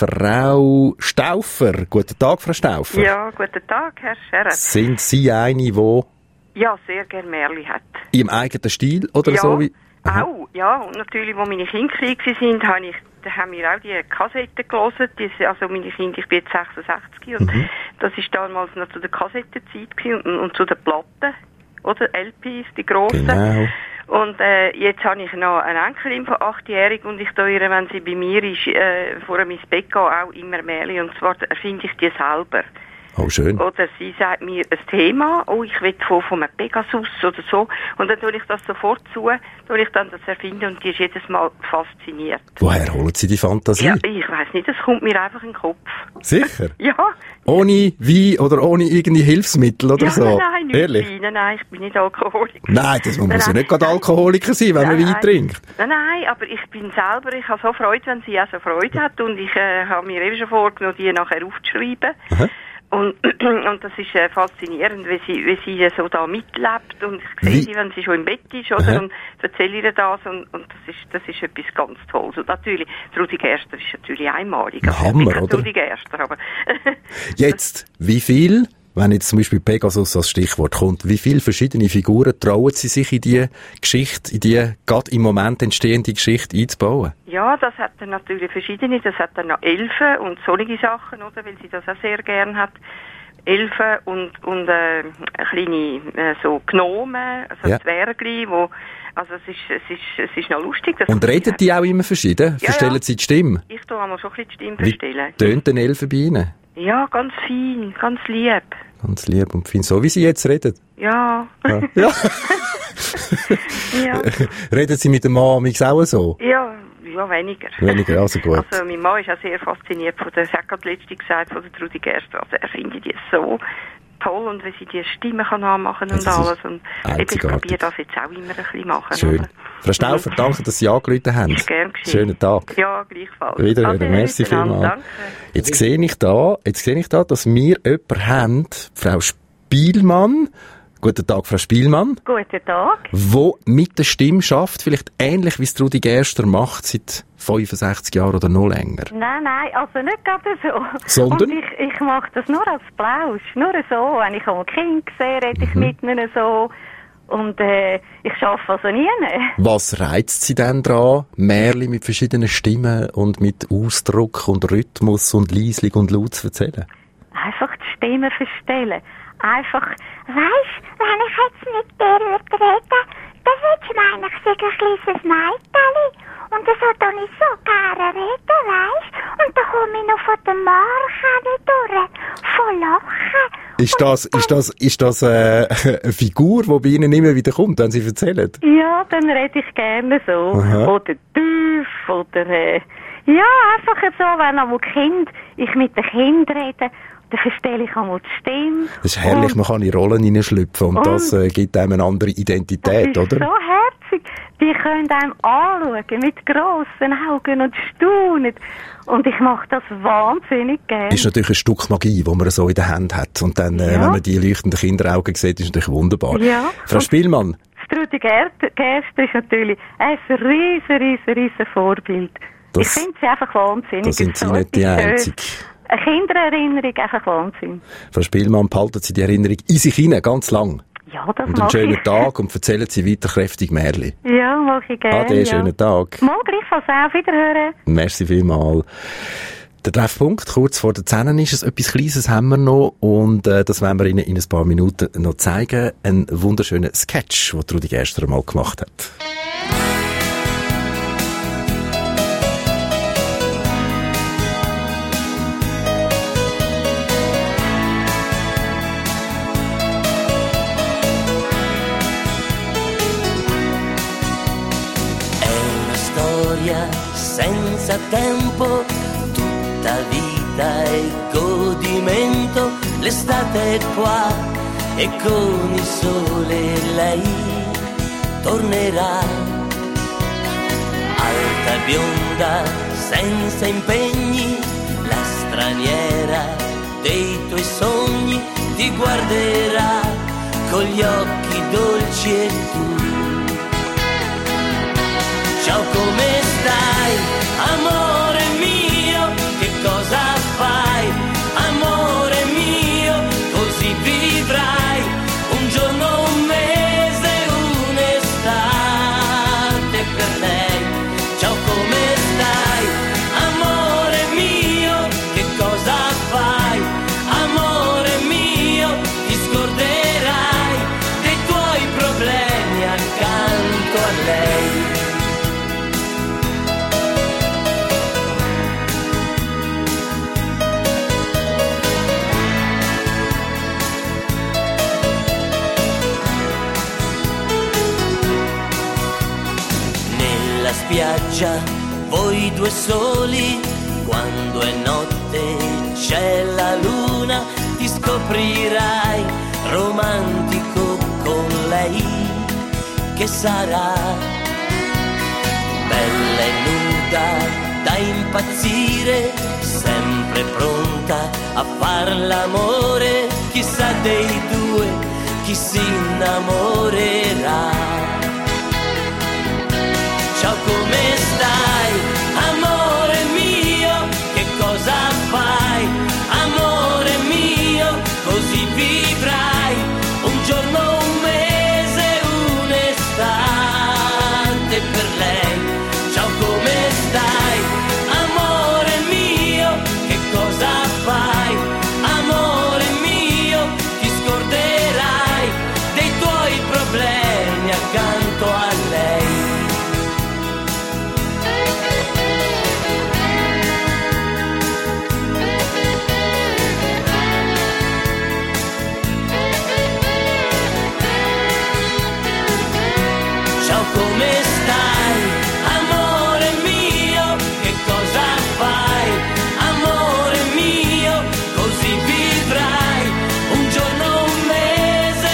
Frau Stauffer. Guten Tag, Frau Stauffer. Ja, guten Tag, Herr Scherer. Sind Sie eine, die ja sehr gerne Märchen hat? im eigenen Stil oder ja, so? Wie? Auch, ja. Und natürlich, als meine Kinder klein waren, habe ich, da haben wir auch die Kassetten gelesen. Die, also meine Kinder, ich bin jetzt sechsundsechzig und mhm. das war damals noch zu der Kassettenzeit gewesen und, und zu den Platten, oder? L Ps, die grossen. Genau. Und äh, jetzt habe ich noch eine Enkelin von achtjährig und ich tue ihr, wenn sie bei mir ist, äh, vor ins Bett gehe, auch immer Märchen. Und zwar erfinde ich die selber. Oh, schön. Oder sie sagt mir ein Thema, oh, ich will von, von einem Pegasus oder so. Und dann tue ich das sofort zu, tue ich dann das erfinden und die ist jedes Mal fasziniert. Woher holen Sie die Fantasie? Ja, ich weiss nicht, das kommt mir einfach in den Kopf. Sicher? Ja. Ohne Wein oder ohne irgendwie Hilfsmittel oder ja, so? Nein, nein, nicht Ehrlich? Wein, nein, ich bin nicht Alkoholiker. Nein, das man nein, muss ja nein. nicht gerade Alkoholiker sein, wenn nein, man Wein trinkt. Nein, nein, aber ich bin selber, ich habe so Freude, wenn sie auch so Freude hat und ich äh, habe mir eben schon vorgenommen, die nachher aufzuschreiben. Aha. Und, und das ist äh, faszinierend, wie sie, wie sie so da mitlebt und ich sehe sie, wenn sie schon im Bett ist, oder? Aha. Und erzähle ihr das und, und das ist, das ist etwas ganz Tolles. Und natürlich, Trudi Gerster ist natürlich einmalig. Also, Hammer, oder? Trudi Gerster, aber jetzt, wie viel, wenn jetzt zum Beispiel Pegasus als Stichwort kommt, wie viele verschiedene Figuren trauen Sie sich in die Geschichte, in die gerade im Moment entstehende Geschichte einzubauen? Ja, das hat dann natürlich verschiedene. Das hat dann noch Elfen und solche Sachen, oder? Weil sie das auch sehr gern hat. Elfen und, und äh, kleine äh, so Gnomen, also ja. Zwergli, wo, also es ist, es ist, es ist noch lustig. Dass und reden die auch immer verschieden? Ja, Verstellen ja. Sie die Stimme? Ich tue einmal schon ein bisschen die Stimme verstellen. Wie tönt den Elfen bei Ihnen? Ja, ganz fein, ganz lieb. Ganz lieb und fein, so wie Sie jetzt reden? Ja. Ja. ja. ja. Reden Sie mit dem Mann auch so? Ja, ja, weniger. Weniger, also gut. Also mein Mann ist auch sehr fasziniert von der, ich habe gerade letztens gesagt, von der Trudi Gerster. Also er findet die so toll und wie sie die Stimme kann anmachen und alles. Und ich probiere das jetzt auch immer ein bisschen machen. Schön. Oder? Frau Stauffer, mhm. danke, dass Sie angerufen haben. Ist gern geschehen. Schönen Tag. Ja, gleichfalls. Wiederhören. Also, merci vielmals. Danke. Jetzt sehe ich da, jetzt sehe ich da, dass wir jemanden haben, Frau Spielmann. Guten Tag, Frau Spielmann. Guten Tag. Wo mit der Stimme schafft, vielleicht ähnlich wie es Trudi Gerster macht, seit fünfundsechzig Jahren oder noch länger. Nein, nein, also nicht gerade so. Sondern? Und ich, ich mache das nur als Plausch, nur so. Wenn ich ein Kind sehe, rede ich mhm. mit ihnen so. Und äh, ich arbeite also nie. Was reizt Sie denn daran, Märchen mit verschiedenen Stimmen und mit Ausdruck und Rhythmus und leislich und laut zu erzählen? Einfach die Stimme verstellen. Einfach, weisst, wenn ich jetzt mit dir würde reden, dann würdest du meinen, ich sei ein kleines Mädchen. Ist das, ist das, ist das äh, eine Figur, die bei Ihnen immer wieder kommt, wenn Sie erzählen? Ja, dann rede ich gerne so. Aha. Oder tief, oder, äh, ja, einfach so, wenn einmal Kind, ich mit den Kindern rede, dann verstelle ich einmal die Stimme. Das ist herrlich, und, man kann in Rollen hineinschlüpfen und, und das äh, gibt einem eine andere Identität, das ist oder? so herzig. Die können einem anschauen mit grossen Augen und staunen. Und ich mache das wahnsinnig gerne. Ist natürlich ein Stück Magie, das man so in der Hand hat. Und dann, äh, Ja. wenn man die leuchtenden Kinderaugen sieht, ist natürlich wunderbar. Ja. Frau Spielmann, Das Trudi Gerster ist natürlich ein riesen, riesen, riesen Vorbild. Das- ich finde sie einfach wahnsinnig. da sind Sie So nicht die etwas Schönes. Einzige. Eine Kindererinnerung, einfach Wahnsinn. Frau Spielmann, behalten Sie die Erinnerung in sich hinein, ganz lang. Ja, das Und einen mache schönen ich. Tag und erzählen Sie weiter kräftig Märli. Ja, mache ich gerne. Ade, ja. schönen Tag. Mal gleichfalls auch. Wiederhören. Merci vielmals. Der Treffpunkt, kurz vor der Zähnen ist es, etwas Kleines haben wir noch und äh, das werden wir Ihnen in ein paar Minuten noch zeigen. Ein wunderschöner Sketch, den Trudi Gerster mal gemacht hat. È una storia senza tempo, tutta vita e godimento. L'estate è qua e con il sole lei tornerà. Alta bionda, senza impegni, la straniera dei tuoi sogni ti guarderà con gli occhi dolci e tu. Ciao, come stai, amore mio? Che cosa fai, amore mio? Così vivrai un giorno, un mese, un'estate per lei. Ciao, come stai, amore mio? Che cosa fai, amore mio? Ti scorderai dei tuoi problemi accanto a lei. Nella spiaggia, voi due soli, quando è notte c'è la luna, ti scoprirai romantico con lei, che sarà bella e nuda da impazzire, sempre pronta a far l'amore, chissà dei due chi si innamorerà. Ciao, come stai, amore mio? Che cosa fai, amore mio? Così vivrai un giorno, un mese, un'estate per lei. Ciao, come stai, amore mio? Che cosa fai, amore mio? Ti scorderai dei tuoi problemi accanto a lei. Ciao, come stai, amore mio? Che cosa fai, amore mio? Così vivrai un giorno, un mese,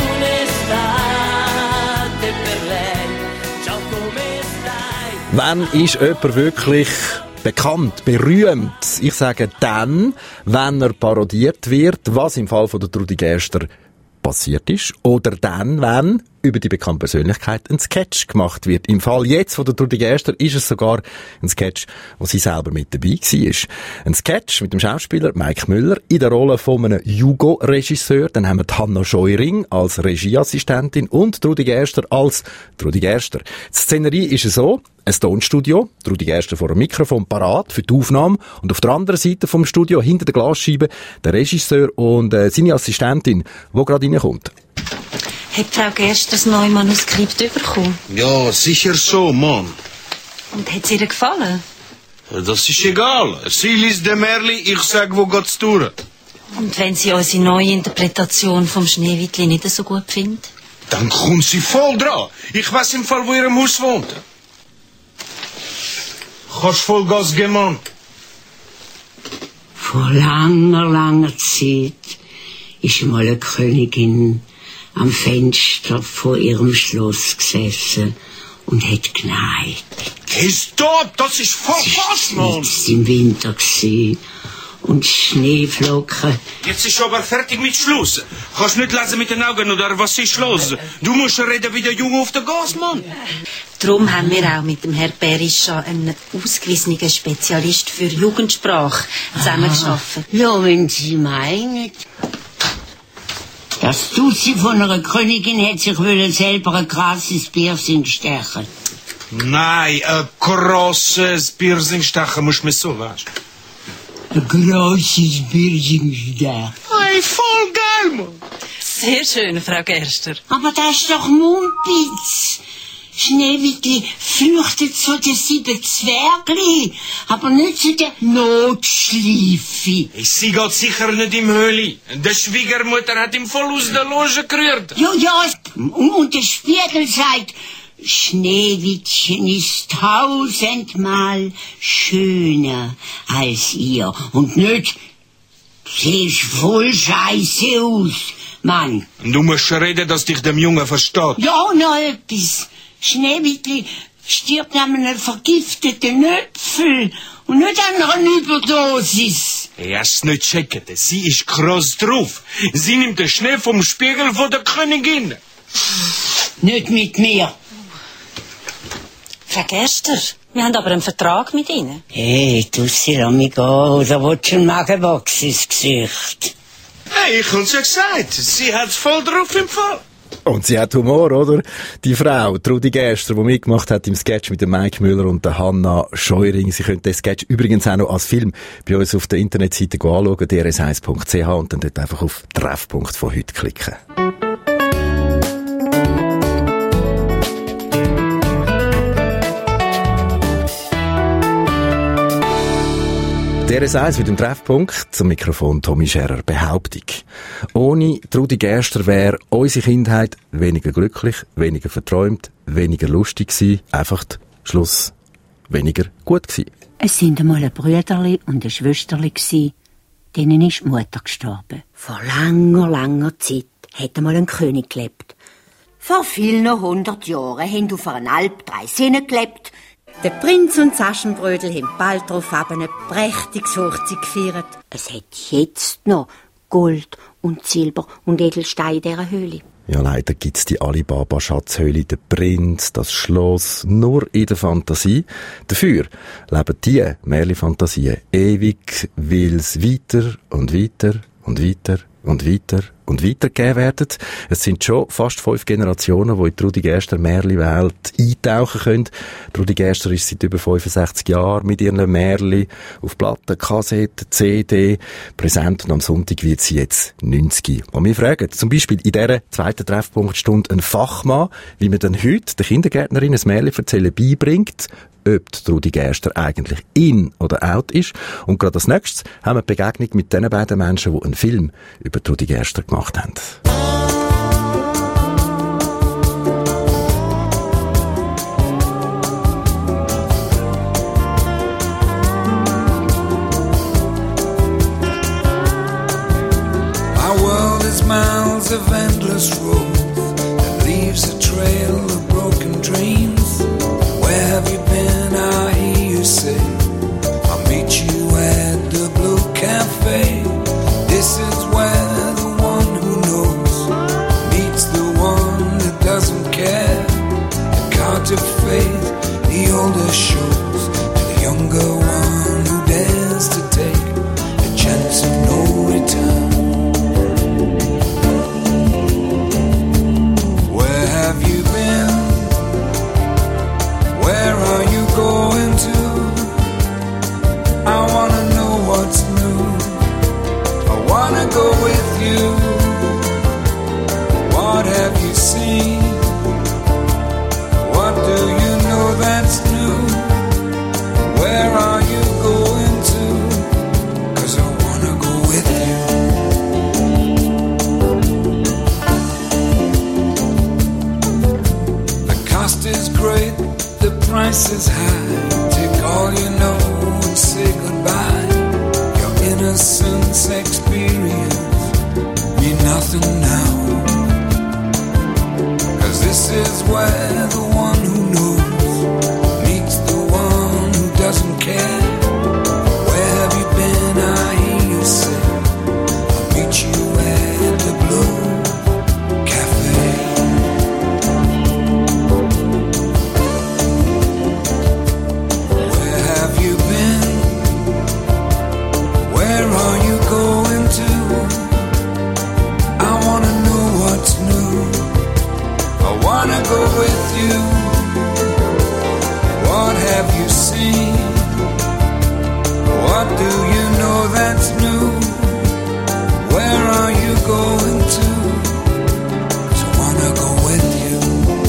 un'estate per lei. Ciao, come stai? Wann ist jemand wirklich bekannt, berühmt? Ich sage dann, wenn er parodiert wird, was im Fall von der Trudi Gerster passiert ist, oder dann, wenn über die bekannte Persönlichkeit ein Sketch gemacht wird. Im Fall jetzt von der Trudi Gerster ist es sogar ein Sketch, wo sie selber mit dabei war. Ein Sketch mit dem Schauspieler Mike Müller in der Rolle von einem Jugo-Regisseur. Dann haben wir Hanna Scheuring als Regieassistentin und Trudi Gerster als Trudi Gerster. Die Szenerie ist so: ein Tonstudio, Trudi Gerster vor dem Mikrofon parat für die Aufnahme und auf der anderen Seite vom Studio, hinter der Glasscheibe, der Regisseur und äh, seine Assistentin, die gerade reinkommt. Hat Frau Gerster das neue Manuskript bekommen? Ja, sicher so, Mann. Und hat es ihr gefallen? Das ist egal. Sie liest den Märli, ich sag, wo geht's durch. Und wenn sie unsere neue Interpretation vom Schneewittli nicht so gut findet? Dann kommt sie voll dran. Ich weiß im Fall, wo ihr im Haus wohnt. Kannst voll Gas geben, Mann. Vor langer, langer Zeit ist mal eine Königin am Fenster vor ihrem Schloss gesessen und hat geneigt. Stopp, das ist voll was, Mann. Es war im Winter gewesen und Schneeflocken. Jetzt ist aber fertig mit Schluss. Kannst nicht lesen mit den Augen, oder was ist los? Du musst reden wie der Junge auf der Gas, Mann. Darum haben wir auch mit dem Herrn Berisha einen ausgewiesenen Spezialist für Jugendsprache zusammengearbeitet. Ja, wenn Sie meinen. Das Dussi von einer Königin hätte sich wollen selber ein krasses Piercing stechen. Nein, ein krasses Piercing stechen musst du mir so, weißt du? Ein krasses Piercing stechen. Hey, voll geil, Mann. Sehr schön, Frau Gerster. Aber das ist doch Mumpitz. Schneewittli flüchtet zu den sieben Zwergli, aber nicht zu der Notschleife. Sie geht sicher nicht im Höhle. Die Schwiegermutter hat ihm voll aus der Loge gerührt. Ja, ja, und, und der Spiegel sagt, Schneewittchen ist tausendmal schöner als ihr. Und nicht, siehst voll scheiße aus, Mann. Du musst reden, dass dich dem Jungen versteht. Ja, noch etwas. Schneewittli stirbt an einem vergifteten Äpfel und nicht an einer Überdosis. Er hast es nicht checken. Sie ist krass drauf. Sie nimmt den Schnee vom Spiegel von der Königin. Nicht mit mir. Frau Gerster, wir haben aber einen Vertrag mit Ihnen. Hey, du sie lass mich gehen, oder willst du einen Magenwachs ins Gesicht? Hey, ich hab's ja gesagt. Sie hat's voll drauf im Fall. Und sie hat Humor, oder? Die Frau, Trudi Gerster, die mitgemacht hat im Sketch mit dem Mike Müller und der Hanna Scheuring. Sie können den Sketch übrigens auch noch als Film bei uns auf der Internetseite anschauen, d r s eins punkt c h, und dann dort einfach auf Treffpunkt von heute klicken. D R S eins mit dem Treffpunkt, zum Mikrofon Tommy Scherer. Behauptung: Ohne Trudi Gerster wäre unsere Kindheit weniger glücklich, weniger verträumt, weniger lustig gewesen, einfach Schluss weniger gut gewesen. Es sind einmal ein Brüderli und ein Schwesterli gsi, denen ist die Mutter gestorben. Vor langer, langer Zeit hat einmal ein König gelebt. Vor vielen hundert Jahren haben auf einer Alp drei Söhne gelebt. Der Prinz und das Aschenbrödel haben bald darauf eine prächtiges Hochzeit gefeiert. Es hat jetzt noch Gold und Silber und Edelsteine in dieser Höhle. Ja, leider gibt's die Alibaba-Schatzhöhle, der Prinz, das Schloss, nur in der Fantasie. Dafür leben die Märchen-Fantasien ewig, weil's weiter und weiter und weiter und weiter und weitergegeben werden. Es sind schon fast fünf Generationen, die in die Trudi Gerster Märli-Welt eintauchen können. Trudi Gerster ist seit über fünfundsechzig Jahren mit ihren Märli auf Platten, Kassetten, C D präsent, und am Sonntag wird sie jetzt neunzig. Und wir fragen zum Beispiel in dieser zweiten Treffpunktstunde einen Fachmann, wie man dann heute der Kindergärtnerin ein Märli erzählen beibringt, ob die Trudi Gerster eigentlich in oder out ist. Und gerade als nächstes haben wir die Begegnung mit den beiden Menschen, die einen Film über Trudi Gerster gemacht haben. Our world is miles of endless road that leaves a trail of broken dreams. Where have you been? I hear you say, I'll meet you at the Blue Cafe. This is where the one who knows meets the one that doesn't care. The card of fate, the older shows to the younger one who dares to take a chance of no return. Where have you been? Where are you going to? I wanna know what's new. I wanna go with you. What have you seen? What do you know that's new? price is high. Take all you know and say goodbye. Your innocence experience mean nothing now. 'Cause this is where the one who knows meets the one who doesn't care. Where have you been? I hear you say, I'll meet you at the Blue Cafe. Where have you been? Where are you going to? I wanna know what's new. I wanna go with you. What have you seen? What do you know that's new? Where are you going to? 'Cause I wanna go with you.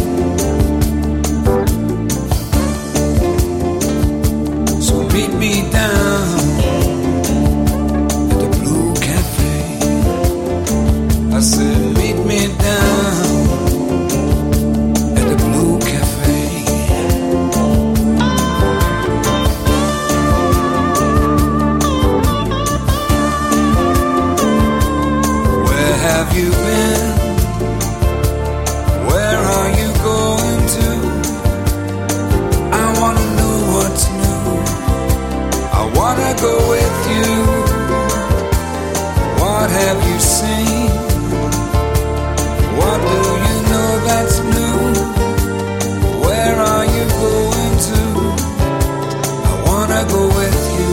So meet me down at the Blue Cafe. I said meet me down at the Blue Cafe. Where have you been? Where are you going to? I wanna know what's new. I wanna go with you. What have you seen? What do you know that's new? Where are you going to? I wanna go with you.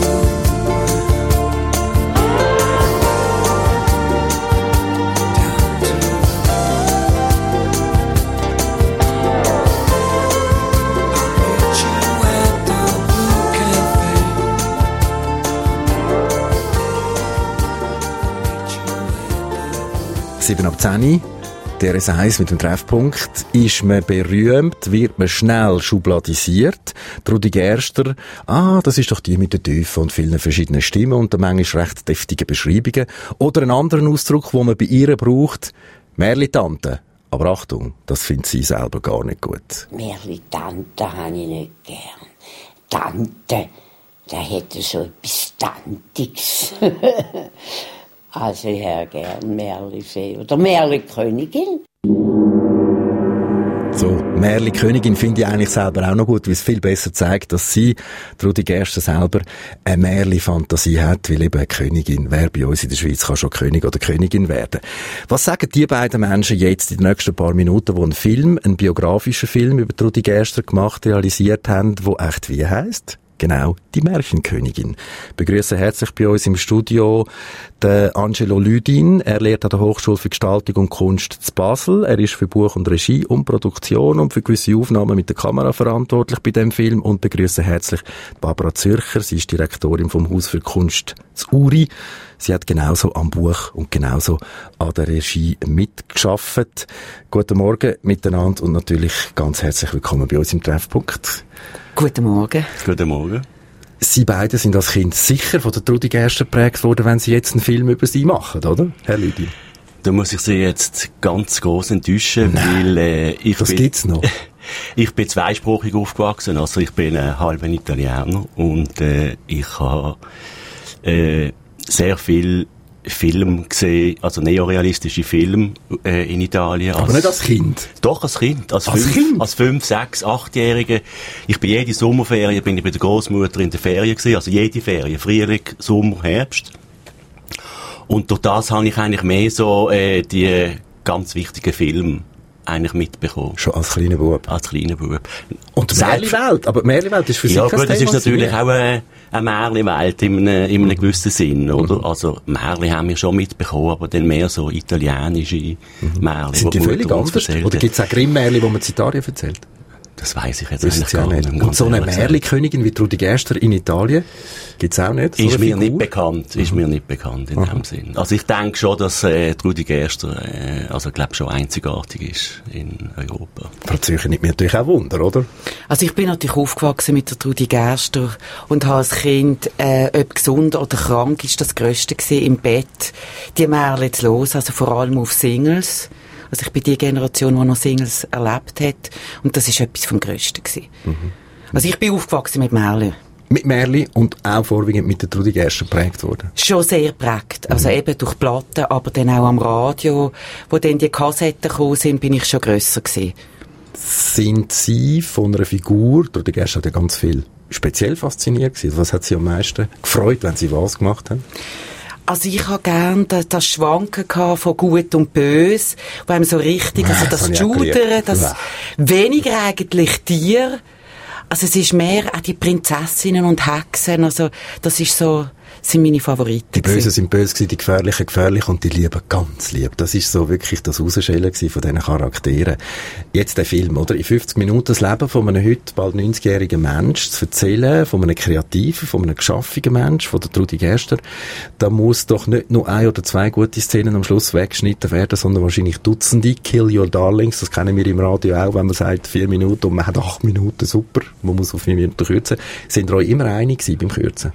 sieben ab zehn. Der S eins mit dem Treffpunkt. Ist man berühmt, wird man schnell schubladisiert. Trudi Gerster, ah, das ist doch die mit den tiefen und vielen verschiedenen Stimmen und der manchmal recht deftigen Beschreibungen. Oder einen anderen Ausdruck, den man bei ihr braucht, Märli-Tante. Aber Achtung, das findet sie selber gar nicht gut. Märli-Tante habe ich nicht gern. Tante, da hätte so etwas Tantiges. Also ich hätte gern Märli-Fee oder Märli-Königin. So, Märli-Königin finde ich eigentlich selber auch noch gut, weil es viel besser zeigt, dass sie, Trudi Gerster selber, eine Märli-Fantasie hat, weil eben eine Königin, wer bei uns in der Schweiz kann schon König oder Königin werden. Was sagen die beiden Menschen jetzt in den nächsten paar Minuten, die einen Film, einen biografischen Film über Trudi Gerster gemacht, realisiert haben, der echt wie heisst? Genau, die Märchenkönigin. Begrüßen herzlich bei uns im Studio den Angelo Lüdin. Er lehrt an der Hochschule für Gestaltung und Kunst zu Basel. Er ist für Buch und Regie und Produktion und für gewisse Aufnahmen mit der Kamera verantwortlich bei dem Film. Und begrüßen herzlich Barbara Zürcher. Sie ist Direktorin vom Haus für Kunst zu Uri. Sie hat genauso am Buch und genauso an der Regie mitgeschafft. Guten Morgen miteinander und natürlich ganz herzlich willkommen bei uns im Treffpunkt. Guten Morgen. Guten Morgen. Sie beide sind als Kind sicher von der Trudi Gerster geprägt worden, wenn Sie jetzt einen Film über Sie machen, oder, Herr Lüdin? Da muss ich Sie jetzt ganz gross enttäuschen, Nein, weil äh, ich das bin... gibt's noch. Ich bin zweisprachig aufgewachsen, also ich bin ein halber Italiener und äh, ich habe äh, sehr viel Film gesehen, also neorealistische Filme äh, in Italien. Aber als, nicht als Kind? Doch, als Kind. Als, als fünf, Kind? Als fünf, sechs, achtjährige. Ich bin jede Sommerferien bin ich bei der Großmutter in der Ferien gewesen, also jede Ferien, Frühling, Sommer, Herbst. Und durch das habe ich eigentlich mehr so äh, die ganz wichtigen Filme eigentlich mitbekommen. Schon als kleiner Bub? Als kleiner Bub. Und die Märli-Welt, aber die Märli-Welt ist für Sie ja, kein gut, das Thema ist natürlich gewesen. auch eine, eine Märli-Welt in einem, in einem gewissen Sinn, oder? Mhm. Also Märli haben wir schon mitbekommen, aber dann mehr so italienische mhm. Märli. Sind die völlig anders? Oder gibt es auch Grimm-Märli, die man in Italien erzählt? Das weiss ich jetzt Wissen eigentlich gar nicht. Und so eine Märli-Königin wie Trudi Gerster in Italien gibt's auch nicht? So ist mir Figur? nicht bekannt. Ist mhm. mir nicht bekannt in Aha. dem Sinn. Also ich denke schon, dass äh, Trudi Gerster, äh, also ich glaube schon einzigartig ist in Europa. Frau Zürcher nimmt mir natürlich auch Wunder, oder? Also ich bin natürlich aufgewachsen mit der Trudi Gerster und habe als Kind, äh, ob gesund oder krank, ist das Grösste gewesen, im Bett, die Märli zu hören, also vor allem auf Singles. Also ich bin die Generation, die noch Singles erlebt hat. Und das ist etwas vom Grössten gewesen. Mhm. Also ich bin aufgewachsen mit Märli. Mit Märli und auch vorwiegend mit der Trudi Gerster geprägt worden? Schon sehr geprägt. Also mhm. eben durch Platten, aber dann auch am Radio. Wo dann die Kassetten gekommen sind, bin ich schon grösser gewesen. Sind Sie von einer Figur, Trudi Gerster hat ja ganz viel speziell fasziniert gewesen? Was hat Sie am meisten gefreut, wenn Sie was gemacht haben? Also ich habe gern das, das Schwanken von Gut und Böse, wo einem so richtig, also das, das Judern, das ja. weniger eigentlich Tier. Also es ist mehr auch die Prinzessinnen und Hexen, also das ist so, sind meine Favoriten. Die Bösen sind böse gewesen, die Gefährlichen gefährlich und die Lieben ganz lieb. Das ist so wirklich das Rausschellen gewesen von diesen Charakteren. Jetzt der Film, oder? In fünfzig Minuten das Leben von einem heute bald neunzigjährigen Mensch zu erzählen, von einem kreativen, von einem geschaffenen Mensch, von der Trudi Gerster. Da muss doch nicht nur ein oder zwei gute Szenen am Schluss weggeschnitten werden, sondern wahrscheinlich Dutzende. Kill Your Darlings, das kennen wir im Radio auch, wenn man sagt vier Minuten und man hat acht Minuten, super, man muss auf vier Minuten kürzen. Sind ihr euch immer einig gewesen beim Kürzen?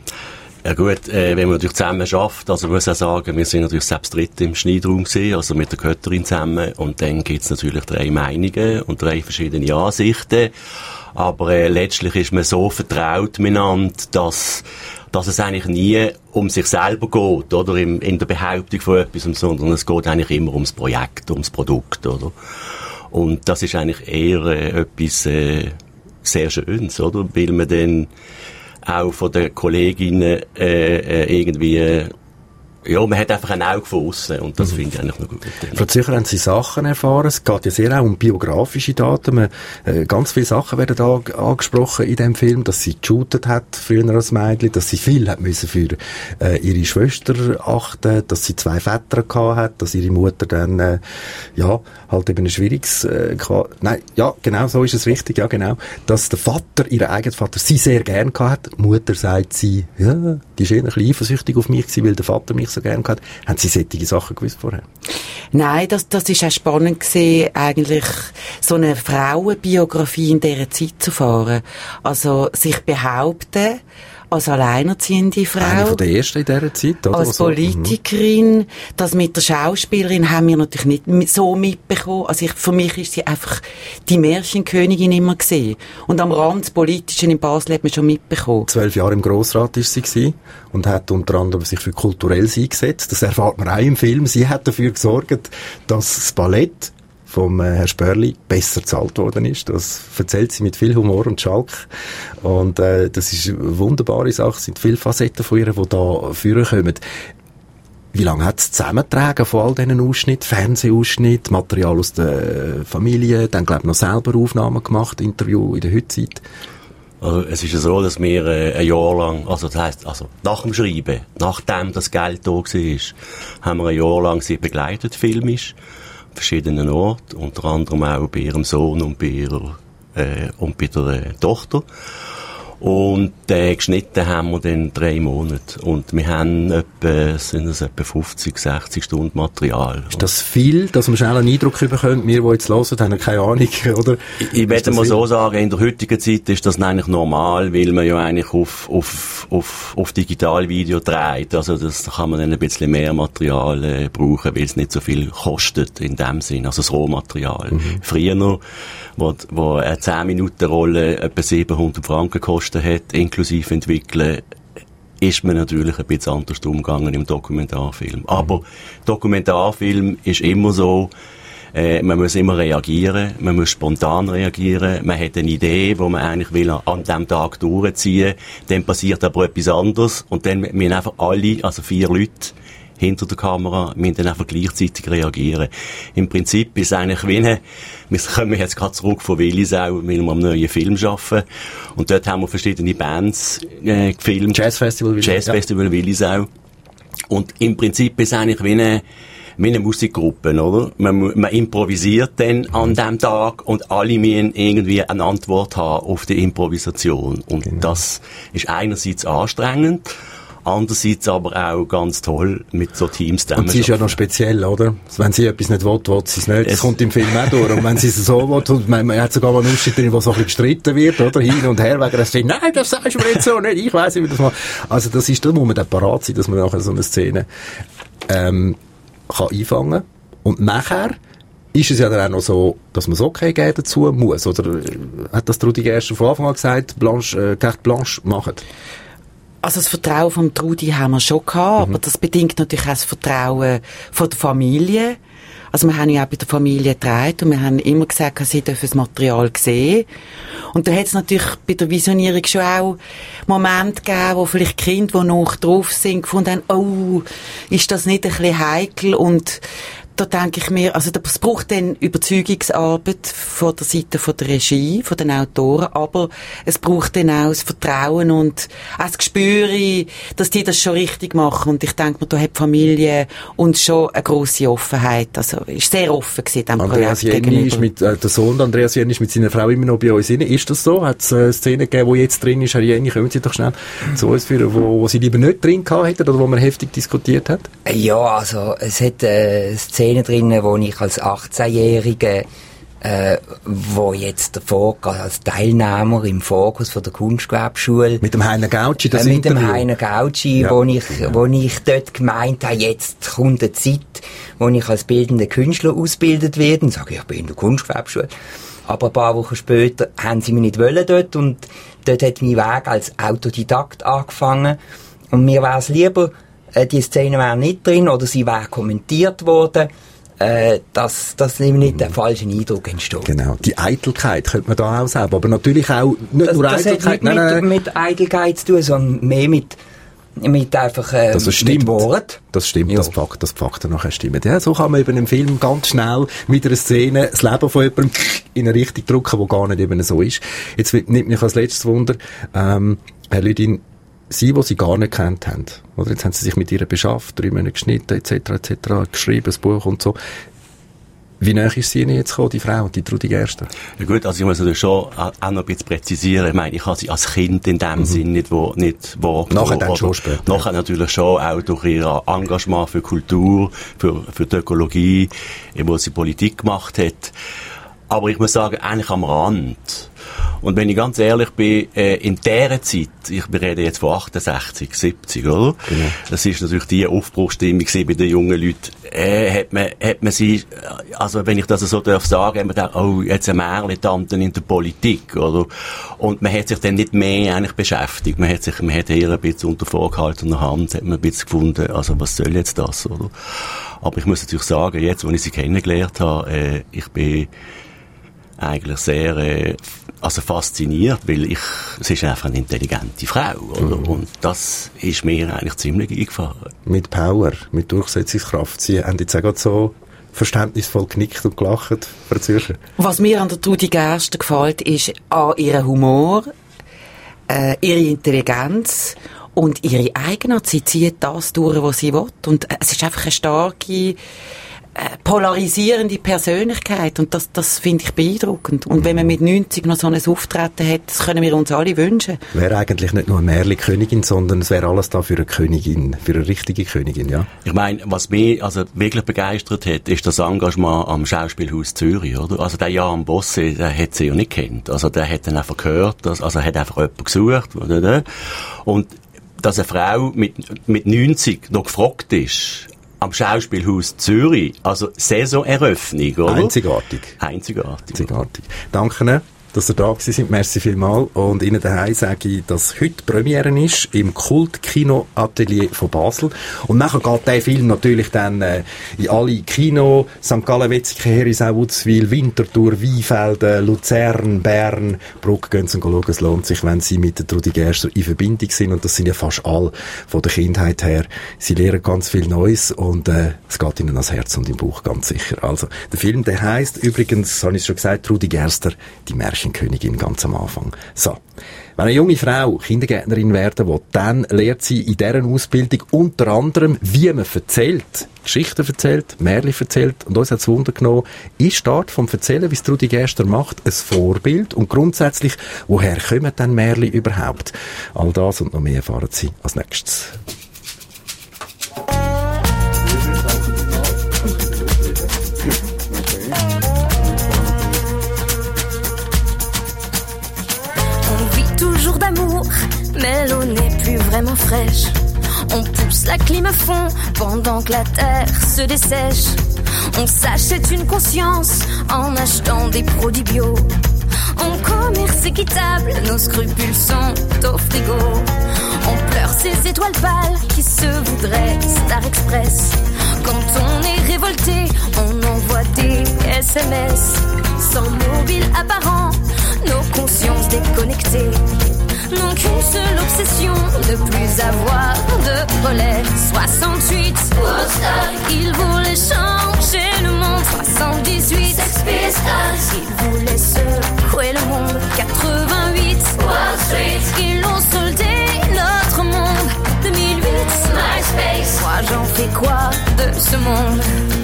Ja gut, äh, wenn man natürlich zusammen schafft, also muss ich sagen, wir sind natürlich selbst dritt im Schneidraum gewesen, also mit der Götterin zusammen, und dann gibt's natürlich drei Meinungen und drei verschiedene Ansichten, aber äh, letztlich ist man so vertraut miteinander, dass dass es eigentlich nie um sich selber geht, oder, in, in der Behauptung von etwas, sondern es geht eigentlich immer ums Projekt, ums Produkt, oder. Und das ist eigentlich eher äh, etwas äh, sehr Schönes, oder, weil man dann auch von den Kolleginnen äh, äh, irgendwie, äh, ja, man hat einfach ein Auge von aussen und das mhm. finde ich eigentlich noch gut. Frau Zücher, haben Sie Sachen erfahren? Es geht ja sehr auch um biografische Daten. Man, äh, ganz viele Sachen werden da angesprochen in dem Film, dass sie geshootet hat früher als Mädchen, dass sie viel hat müssen für äh, ihre Schwester achten, dass sie zwei Väter gehabt hat, dass ihre Mutter dann äh, ja halt eben ein schwieriges äh, nein, ja, genau so ist es richtig, ja genau, dass der Vater, ihr eigener Vater, sie sehr gern gehabt hat. Die Mutter sagt sie, ja, die ist eher ein bisschen eifersüchtig auf mich gewesen, weil der Vater mich so gern gehabt. Haben Sie solche Sachen gewusst vorher? Nein, das, das ist auch spannend gewesen, eigentlich so eine Frauenbiografie in dieser Zeit zu fahren. Also sich behaupten als alleinerziehende Frau. Eine von der ersten in dieser Zeit, oder? Als Politikerin. Mhm. Das mit der Schauspielerin haben wir natürlich nicht so mitbekommen. Also ich, für mich ist sie einfach die Märchenkönigin immer gesehen. Und am Rand des Politischen in Basel hat man schon mitbekommen. Zwölf Jahre im Grossrat ist sie gewesen und hat unter anderem sich für Kulturelles eingesetzt. Das erfahrt man auch im Film. Sie hat dafür gesorgt, dass das Ballett vom äh, Herr Spörli besser gezahlt worden ist. Das erzählt sie mit viel Humor und Schalk. Und äh, das ist eine wunderbare Sache. Es sind viele Facetten von ihr, die da vorkommen. Wie lange hat es zusammengetragen von all diesen Ausschnitten, Fernsehausschnitten, Material aus der Familie, dann glaube ich noch selber Aufnahmen gemacht, Interview in der Heutzeit? Also, es ist ja so, dass wir äh, ein Jahr lang, also das heisst, also nach dem Schreiben, nachdem das Geld da war, haben wir ein Jahr lang sie begleitet, filmisch, verschiedenen Orten, unter anderem auch bei ihrem Sohn und bei ihrer äh, und bei der äh, Tochter. Und äh, geschnitten haben wir dann drei Monate. Und wir haben etwa, sind es etwa fünfzig, sechzig Stunden Material. Ist das viel, dass wir schnell einen Eindruck bekommen? Wir, die jetzt hören, haben keine Ahnung, oder? Ich, ich werde mal so sagen, in der heutigen Zeit ist das eigentlich normal, weil man ja eigentlich auf, auf, auf, auf Digitalvideo dreht. Also das da kann man dann ein bisschen mehr Material äh, brauchen, weil es nicht so viel kostet in dem Sinn. Also das Rohmaterial. Mhm. Früher, wo, wo eine zehn Minuten Rolle etwa siebenhundert Franken kostet hat, inklusive entwickeln, ist man natürlich ein bisschen anders umgegangen im Dokumentarfilm. Aber Dokumentarfilm ist immer so, äh, man muss immer reagieren, man muss spontan reagieren, man hat eine Idee, wo man eigentlich will an dem Tag durchziehen, dann passiert aber etwas anderes und dann müssen einfach alle, also vier Leute, hinter der Kamera, müssen dann einfach gleichzeitig reagieren. Im Prinzip ist es eigentlich wie eine, wir kommen jetzt gerade zurück von Willisau, weil wir am neuen Film arbeiten. Und dort haben wir verschiedene Bands äh, gefilmt. Jazzfestival Willisau. Jazzfestival ja. Willisau. Und im Prinzip ist es eigentlich wie eine, wie eine Musikgruppe, oder? Man, man improvisiert dann an dem Tag und alle müssen irgendwie eine Antwort haben auf die Improvisation. Und genau. Das ist einerseits anstrengend, andererseits aber auch ganz toll mit so Teams zusammen. Und sie ist ja noch speziell, oder? Wenn sie etwas nicht will, will sie es nicht. Das es kommt im Film auch durch. Und wenn sie es so will, und man, man hat sogar mal einen Ausschnitt drin, wo so ein bisschen gestritten wird, oder? Hin und her, wegen des Films. Nein, das sagst du mir jetzt so nicht. Ich weiss, wie das mal. Also, das ist, da muss man dann parat sein, dass man nachher so eine Szene, ähm, kann einfangen. Und nachher ist es ja dann auch noch so, dass man es okay geben dazu muss? Oder hat das Trudi Gerster von Anfang an gesagt, Blanche, äh, Carte Blanche machen? Also das Vertrauen vom Trudi haben wir schon gehabt, mhm. aber das bedingt natürlich auch das Vertrauen von der Familie. Also wir haben ja auch bei der Familie getragen und wir haben immer gesagt, sie dürfen das Material sehen. Und da hat es natürlich bei der Visionierung schon auch Momente gegeben, wo vielleicht Kinder, die noch drauf sind, gefunden haben, oh, ist das nicht ein bisschen heikel? Und da denke ich mir, also es braucht dann Überzeugungsarbeit von der Seite von der Regie, von den Autoren, aber es braucht dann auch das Vertrauen und auch das Gespür, dass die das schon richtig machen. Und ich denke mir, da hat die Familie uns schon eine grosse Offenheit, also ist sehr offen gewesen, dem Andreas Projekt Jenny ist mit, äh, der Sohn Andreas Jenny ist mit seiner Frau immer noch bei uns rein. Ist das so? Hat es äh, Szenen gegeben, die jetzt drin ist? Herr Jenny, kommen Sie doch schnell zu uns führen, wo, wo Sie lieber nicht drin gehabt hätten oder wo man heftig diskutiert hat? Ja, also es hat äh, Szenen drinnen, wo ich als achtzehnjährige äh, wo jetzt davor als Teilnehmer im Fokus von der Kunstgewerbeschule mit dem Heiner Gauci das äh, mit Interview. dem Heiner Gauci, ja. wo ich wo ich dort gemeint habe, jetzt kommt eine Zeit, wo ich als bildender Künstler ausgebildet werde und sage, ich bin in der Kunstgewerbeschule. Aber ein paar Wochen später haben sie mich nicht wollen dort und dort hat mein Weg als Autodidakt angefangen und mir wäre es lieber, äh, die Szene wäre nicht drin oder sie wäre kommentiert worden, äh, dass, dass nicht der falsche Eindruck entsteht. Genau. Die Eitelkeit könnte man da auch sagen, aber natürlich auch nicht das, nur das Eitelkeit. Das hat nicht nein, mit, nein. mit Eitelkeit zu tun, sondern mehr mit, mit einfach, äh, das stimmt. mit Wort. Das stimmt, ja. das Fakt, das Fakten nachher stimmen. Ja, so kann man eben im Film ganz schnell mit einer Szene das Leben von jemandem in eine Richtung drücken, wo gar nicht eben so ist. Jetzt nimmt mich als letztes Wunder, ähm, Herr Lüdin, Sie, die Sie gar nicht kennt haben, oder? Jetzt haben Sie sich mit ihr beschafft, drei Monate geschnitten, et cetera, et cetera, geschrieben, das Buch und so. Wie nahe ist sie Ihnen jetzt gekommen, die Frau, die Trudi Gerster? Ja gut, also ich muss natürlich schon auch noch ein bisschen präzisieren. Ich meine, ich habe sie als Kind in dem mhm. Sinn nicht, wo, nicht wahrgenommen. Nachher dann schon später. Nachher natürlich schon, auch durch ihr Engagement für Kultur, für, für die Ökologie, wo sie Politik gemacht hat. Aber ich muss sagen, eigentlich am Rand. Und wenn ich ganz ehrlich bin, äh, in dieser Zeit, ich rede jetzt von achtundsechzig, siebzig, oder? Genau. Das ist natürlich die Aufbruchsstimmung bei den jungen Leuten. Äh, hat man, hat man sie, also wenn ich das so darf sagen, hat man gedacht, oh, jetzt eine Märli-Tante in der Politik, oder? Und man hat sich dann nicht mehr eigentlich beschäftigt. Man hat sich, man hat eher ein bisschen unter vorgehaltener Hand, hat man ein bisschen gefunden, also was soll jetzt das, oder? Aber ich muss natürlich sagen, jetzt, wo ich sie kennengelernt habe, äh, ich bin eigentlich sehr, äh, also fasziniert, weil ich, sie ist einfach eine intelligente Frau, oder? Mhm. Und das ist mir eigentlich ziemlich eingefahren. Mit Power, mit Durchsetzungskraft. Sie haben jetzt auch gerade so verständnisvoll genickt und gelacht, Frau Zürcher. Was mir an der Trudi Gerster gefällt, ist an ihren Humor, äh, ihre Intelligenz und ihre Eigenart. Sie zieht das durch, was sie will. Und äh, es ist einfach eine starke, polarisierende Persönlichkeit und das, das finde ich beeindruckend. Und wenn man mit neunzig noch so ein Auftreten hat, das können wir uns alle wünschen. Wäre eigentlich nicht nur eine Märli-Königin, sondern es wäre alles da für eine Königin, für eine richtige Königin, ja? Ich meine, was mich also wirklich begeistert hat, ist das Engagement am Schauspielhaus Zürich, oder? Also der Jan Bosse, der hat sie ja nicht kennt. Also der hat dann einfach gehört, dass, also er hat einfach jemanden gesucht, oder? Und dass eine Frau mit, mit neunzig noch gefragt ist, am Schauspielhaus Zürich, also Saisoneröffnung, oder? Einzigartig. Einzigartig. Einzigartig. Danke Ihnen, dass ihr da gewesen sind. Merci vielmals. Und Ihnen daheim sage ich, dass heute Premiere ist im Kult-Kino-Atelier von Basel. Und nachher geht der Film natürlich dann äh, in alle Kino, Sankt Gallen, Wetzikon, Herisau, Wutzwil, Winterthur, Weinfelden, Luzern, Bern, Bruck, gehen Sie schauen. Es lohnt sich, wenn Sie mit der Trudi Gerster in Verbindung sind. Und das sind ja fast alle von der Kindheit her. Sie lernen ganz viel Neues und äh, es geht Ihnen ans Herz und im Bauch ganz sicher. Also, der Film, der heisst übrigens, habe ich schon gesagt, Trudi Gerster, die Märchenkönigin ganz am Anfang. So. Wenn eine junge Frau Kindergärtnerin werden will, dann lernt sie in dieser Ausbildung unter anderem, wie man erzählt, Geschichten erzählt, Märchen erzählt. Und uns hat es Wunder genommen, ist dort vom Erzählen, wie es Trudi Gerster macht, ein Vorbild? Und grundsätzlich, woher kommen denn Märchen überhaupt? All das und noch mehr erfahren Sie als nächstes. Mais l'eau n'est plus vraiment fraîche. On pousse la clim à fond pendant que la terre se dessèche. On s'achète une conscience en achetant des produits bio. On commerce équitable, nos scrupules sont au frigo. On pleure ces étoiles pâles qui se voudraient Star Express. Quand on est révolté, on envoie des S M S. Sans mobile apparent, nos consciences déconnectées. N'ont qu'une seule obsession, ne plus avoir de relais. soixante-huit, Woodstock, ils voulaient changer le monde. soixante-dix-huit, Sex Pistols, ils voulaient secouer le monde. quatre-vingt-huit, Wall Street, ils ont soldé notre monde. deux mille huit, MySpace, moi j'en fais quoi de ce monde?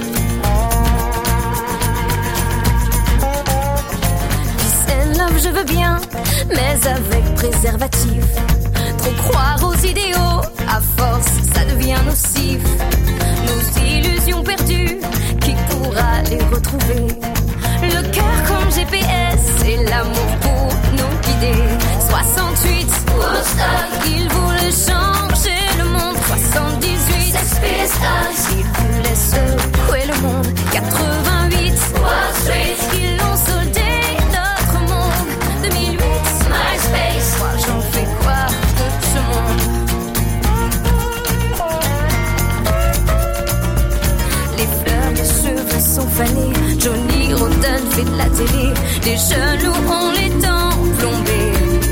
Love, je veux bien, mais avec préservatif. Trop croire aux idéaux, à force, ça devient nocif. Nos illusions perdues, qui pourra les retrouver? Le cœur comme G P S, et l'amour pour nous guider. soixante-huit, Woodstock, ils voulaient changer le monde. soixante-dix-huit, Sex Pistols, ils voulaient secouer le monde. quatre-vingt-huit, Wall Street, ils l'ont soldé. deux mille huit, MySpace, moi j'en fais quoi de ce monde? Les fleurs, les cheveux sont fanés. Johnny Rotten fait de la télé. Les jeunes loups ont les dents plombées.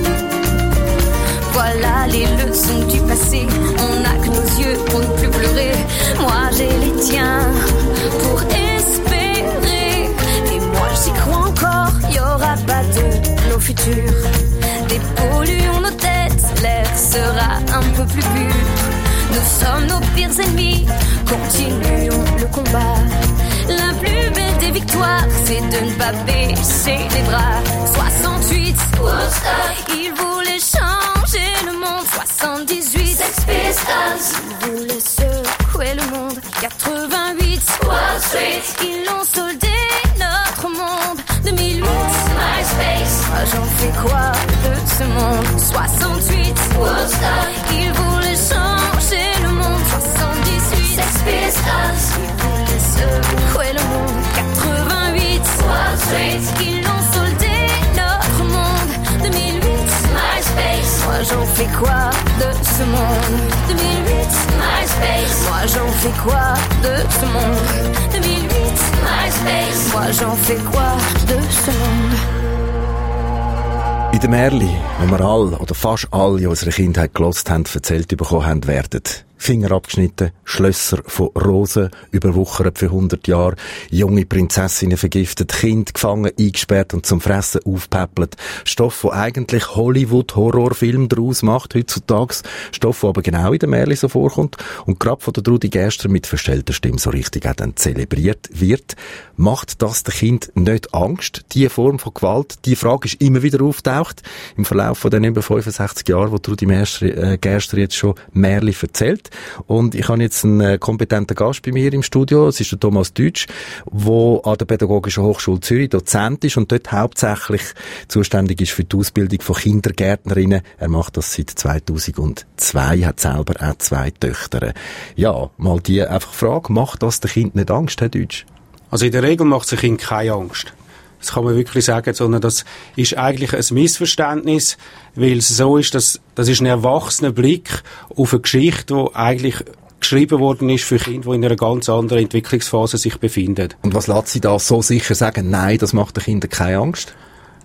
Voilà les leçons du passé. On n'a que nos yeux pour ne plus pleurer. Moi j'ai les tiens pour espérer. Et moi j'y crois encore, y aura pas de l'eau future. Dépolluons nos têtes, l'air sera un peu plus pur. Nous sommes nos pires ennemis, continuons le combat. La plus belle des victoires, c'est de ne pas baisser les bras. soixante-huit, Woodstock, ils voulaient changer le monde. soixante-dix-huit, Sex Pistols, ils voulaient secouer le monde. quatre-vingt-huit, Wall Street, ils l'ont soldé notre monde. deux mille huit, MySpace, moi j'en fais quoi de ce monde? soixante-huit, Woodstock, ils voulaient changer le monde. soixante-dix-huit, Sex Pistols, ils voulaient secouer le monde. quatre-vingt-huit, Wall Street, ils l'ont soldé notre monde. deux mille huit, MySpace, moi j'en fais quoi de ce monde? deux mille huit, MySpace, moi j'en fais quoi de ce monde? deux mille huit, MySpace, moi j'en fais quoi de ce monde? In den Märli, wo wir alle, oder fast alle in unserer Kindheit gehört haben, erzählt bekommen haben, werden Finger abgeschnitten, Schlösser von Rosen überwuchert für hundert Jahre, junge Prinzessinnen vergiftet, Kind gefangen, eingesperrt und zum Fressen aufpäppelt. Stoff, der eigentlich Hollywood-Horrorfilm daraus macht heutzutage. Stoff, der aber genau in den Märli so vorkommt und gerade von der Trudi Gerster mit verstellter Stimme so richtig auch dann zelebriert wird. Macht das dem Kind nicht Angst, diese Form von Gewalt? Die Frage ist immer wieder auftaucht im Verlauf von den über fünfundsechzig Jahren, wo Trudi Gerster jetzt schon Märli erzählt. Und ich habe jetzt einen äh, kompetenten Gast bei mir im Studio. Es ist der Thomas Deutsch, der an der Pädagogischen Hochschule Zürich Dozent ist und dort hauptsächlich zuständig ist für die Ausbildung von Kindergärtnerinnen. Er macht das seit zweitausendzwei, hat selber auch zwei Töchter. Ja, mal die einfach Frage, macht das dem Kind nicht Angst, Herr Deutsch? Also in der Regel macht es dem Kind keine Angst. Das kann man wirklich sagen, sondern das ist eigentlich ein Missverständnis, weil es so ist, dass das ist ein erwachsener Blick auf eine Geschichte, die eigentlich geschrieben worden ist für Kinder, die in einer ganz anderen Entwicklungsphase sich befinden. Und was lässt Sie da so sicher sagen, nein, das macht den Kindern keine Angst?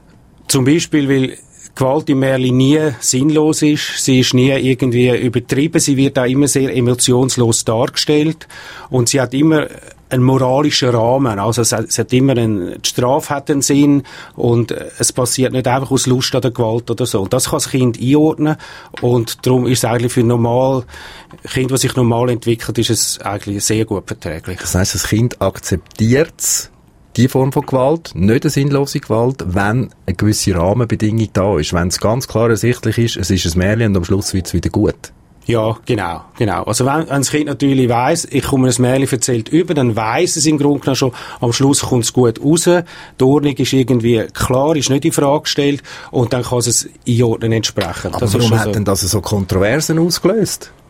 Zum Beispiel, weil Gewalt im Märli nie sinnlos ist, sie ist nie irgendwie übertrieben, sie wird auch immer sehr emotionslos dargestellt und sie hat immer einen moralischen Rahmen, also es hat, es hat immer einen, die Strafe hat einen Sinn und es passiert nicht einfach aus Lust an der Gewalt oder so. Und das kann das Kind einordnen und darum ist es eigentlich für normal, Kind, das sich normal entwickelt, ist es eigentlich sehr gut verträglich. Das heisst, das Kind akzeptiert die Form von Gewalt, nicht eine sinnlose Gewalt, wenn eine gewisse Rahmenbedingung da ist, wenn es ganz klar ersichtlich ist, es ist ein Märchen und am Schluss wird es wieder gut. Ja, genau, genau. Also wenn, wenn das Kind natürlich weiss, ich komme ein Märchen erzählt über, dann weiss es im Grunde genommen schon, am Schluss kommt es gut raus, die Ordnung ist irgendwie klar, ist nicht in Frage gestellt und dann kann es einordnen entsprechend. Aber das warum ist hat so. denn das so Kontroversen ausgelöst?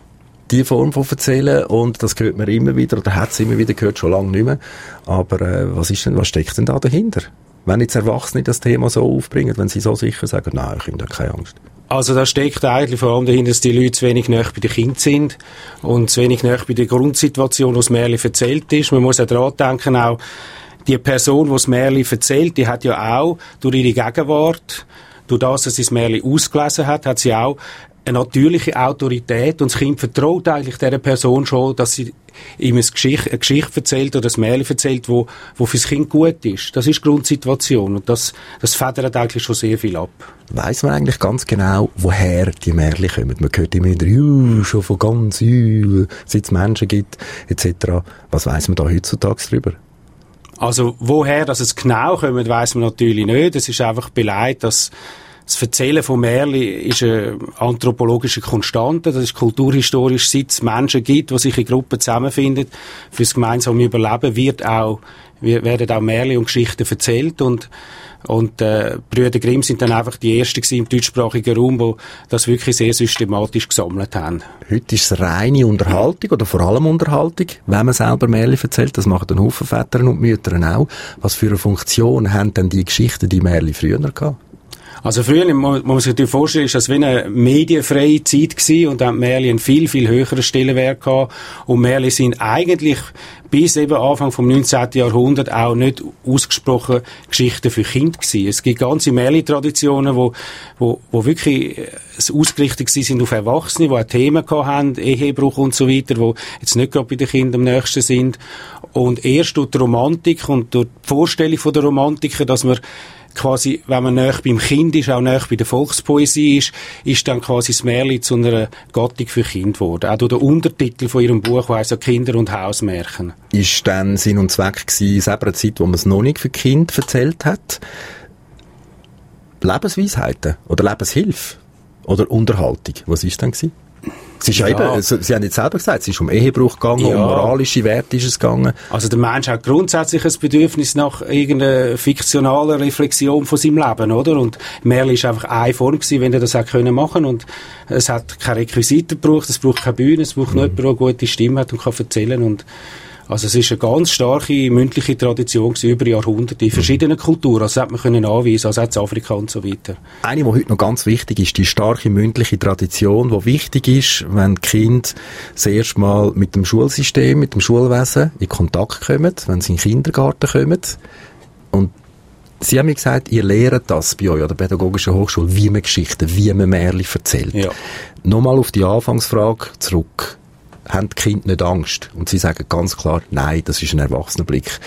die Form von Erzählen, und das hört man immer wieder, oder hat es immer wieder gehört, schon lange nicht mehr. Aber äh, was ist denn, was steckt denn da dahinter? Wenn jetzt Erwachsene das Thema so aufbringen, wenn sie so sicher sagen, nein, Kinder haben keine Angst. Also da steckt eigentlich vor allem dahinter, dass die Leute zu wenig nahe bei den Kindern sind und zu wenig nahe bei der Grundsituation, die das Märchen erzählt ist. Man muss auch daran denken, auch die Person, die das Märchen erzählt, die hat ja auch durch ihre Gegenwart, durch das, dass sie das Märchen ausgelesen hat, hat sie auch eine natürliche Autorität, und das Kind vertraut eigentlich dieser Person schon, dass sie ihm eine Geschichte, eine Geschichte erzählt oder ein Märchen erzählt, wo, wo für das Kind gut ist. Das ist die Grundsituation, und das, das federt eigentlich schon sehr viel ab. Weiss man eigentlich ganz genau, woher die Märchen kommen? Man hört immer wieder, ja, schon von ganz, ja, seit es Menschen gibt, et cetera. Was weiss man da heutzutage drüber? Also, woher das es genau kommt, weiss man natürlich nicht. Es ist einfach beleidigt, dass das Erzählen von Märchen ist eine anthropologische Konstante. Das ist kulturhistorisch, seit es Menschen gibt, die sich in Gruppen zusammenfinden. Fürs gemeinsame Überleben wird auch, werden auch Märchen und Geschichten erzählt. Und, und äh, Brüder Grimm sind dann einfach die Ersten gewesen im deutschsprachigen Raum, die das wirklich sehr systematisch gesammelt haben. Heute ist es reine Unterhaltung, oder vor allem Unterhaltung, wenn man selber Märchen erzählt. Das machen ein Haufen Väter und Mütter auch. Was für eine Funktion haben denn die Geschichten, die Märchen früher gehabt? Also früher, muss man sich natürlich vorstellen, ist das wie eine medienfreie Zeit gewesen, und da haben Märchen einen viel, viel höheren Stellenwert gehabt. Und Märchen sind eigentlich bis eben Anfang vom neunzehnten Jahrhundert auch nicht ausgesprochen Geschichten für Kinder gewesen. Es gibt ganze Märchen-Traditionen, wo, wo, wo wirklich ausgerichtet sind auf Erwachsene, die auch Themen gehabt haben, Ehebruch und so weiter, die jetzt nicht gerade bei den Kindern am nächsten sind. Und erst durch die Romantik und durch die Vorstellung von der Romantiker, dass man quasi, wenn man näher beim Kind ist, auch näher bei der Volkspoesie ist, ist dann quasi das Märchen zu einer Gattung für Kinder geworden. Auch durch den Untertitel von ihrem Buch, der heisst ja Kinder- und Hausmärchen. Ist dann Sinn und Zweck gewesen, selber eine Zeit, wo man es noch nicht für Kinder erzählt hat? Lebensweisheiten oder Lebenshilfe oder Unterhaltung? Was ist denn gewesen? Es ist ja. Ja eben, Sie haben jetzt selber gesagt, es ist um Ehebruch gegangen, ja. um moralische Werte ist es gegangen. Also der Mensch hat grundsätzlich ein Bedürfnis nach irgendeiner fiktionalen Reflexion von seinem Leben, oder? Und Märchen ist einfach eine Form gewesen, wenn er das auch können machen. Und es hat keine Requisiten gebraucht, es braucht keine Bühne, es braucht mhm. nur jemanden, der eine gute Stimme hat und kann erzählen. Und also es ist eine ganz starke mündliche Tradition gewesen, über Jahrhunderte in verschiedenen Kulturen. Also das hat man können anweisen, also auch in Afrika und so weiter. Eine, die heute noch ganz wichtig ist, die starke mündliche Tradition, die wichtig ist, wenn die Kinder das erste Mal mit dem Schulsystem, mit dem Schulwesen in Kontakt kommen, wenn sie in den Kindergarten kommen. Und Sie haben mir gesagt, ihr lehrt das bei euch an der Pädagogischen Hochschule, wie man Geschichten, wie man Märchen erzählt. Ja. Nochmal auf die Anfangsfrage zurück. Haben die Kinder nicht Angst? Und Sie sagen ganz klar, nein, das ist ein erwachsener Blick.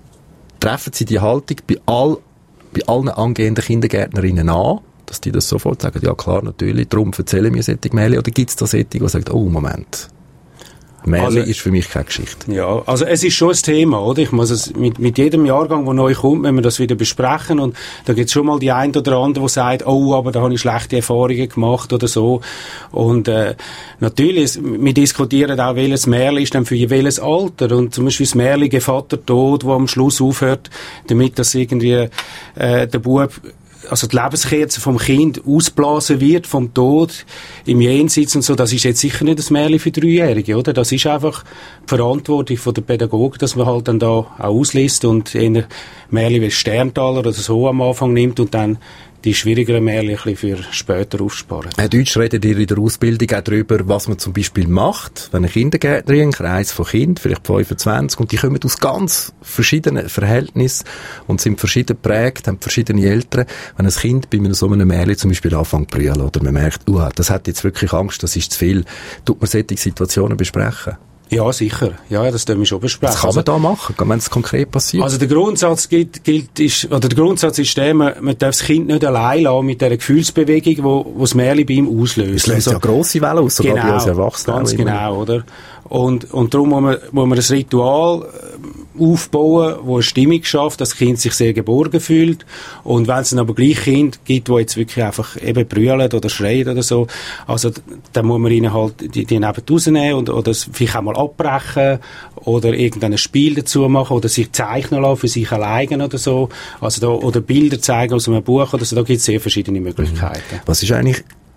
Treffen Sie die Haltung bei, all, bei allen angehenden Kindergärtnerinnen an, dass die das sofort sagen, ja klar, natürlich, darum erzählen wir solche Märchen, oder gibt es da solche, die sagen, oh, Moment, Märchen also, ist für mich keine Geschichte. Ja, also es ist schon ein Thema, oder? Ich muss es mit, mit jedem Jahrgang, der neu kommt, wenn wir das wieder besprechen, und da gibt es schon mal die ein oder andere, die sagt, oh, aber da habe ich schlechte Erfahrungen gemacht oder so. Und äh, natürlich, wir diskutieren auch, welches Märchen ist dann für welches Alter. Und zum Beispiel das Märchen Gevatter Tod, wo am Schluss aufhört, damit das irgendwie äh, der Bub, also die Lebenskerze vom Kind ausblasen wird, vom Tod im Jenseits und so, das ist jetzt sicher nicht ein Märchen für Dreijährige, oder? Das ist einfach die Verantwortung von der Pädagogik, dass man halt dann da auch ausliest und eher Märchen wie Sterntaler oder so am Anfang nimmt und dann die schwierigeren Märchen ein bisschen für später aufsparen. Herr Deutsch, redet ihr in der Ausbildung auch darüber, was man zum Beispiel macht, wenn eine Kindergärtnerin, ein Kreis von Kindern, vielleicht fünfundzwanzig, und die kommen aus ganz verschiedenen Verhältnissen und sind verschieden geprägt, haben verschiedene Eltern. Wenn ein Kind bei so einem Märchen zum Beispiel anfängt zu brüllen oder man merkt, uh, das hat jetzt wirklich Angst, das ist zu viel, tut man solche Situationen besprechen? Ja, sicher. Ja, das dürfen wir schon besprechen. Was kann man da machen, wenn es konkret passiert? Also der Grundsatz gilt, gilt ist, oder der Grundsatz ist der, man, man darf das Kind nicht allein lassen mit dieser Gefühlsbewegung, wo, wo das Märchen bei ihm auslöst. Es löst also, ja grosse Wellen aus, sogar genau, bei uns Erwachsenen. Ganz genau, oder? Und, und darum muss man, muss man ein Ritual aufbauen, wo eine Stimmung schafft, dass das Kind sich sehr geborgen fühlt. Und wenn es dann aber gleich Kinder gibt, die jetzt wirklich einfach eben brüllen oder schreien oder so, also dann muss man ihnen halt die, die neben rausnehmen und, oder vielleicht auch mal abbrechen oder irgendein Spiel dazu machen oder sich zeichnen lassen für sich alleine oder so. Also da, oder Bilder zeigen aus einem Buch oder so, da gibt es sehr verschiedene Möglichkeiten. Was ist eigentlich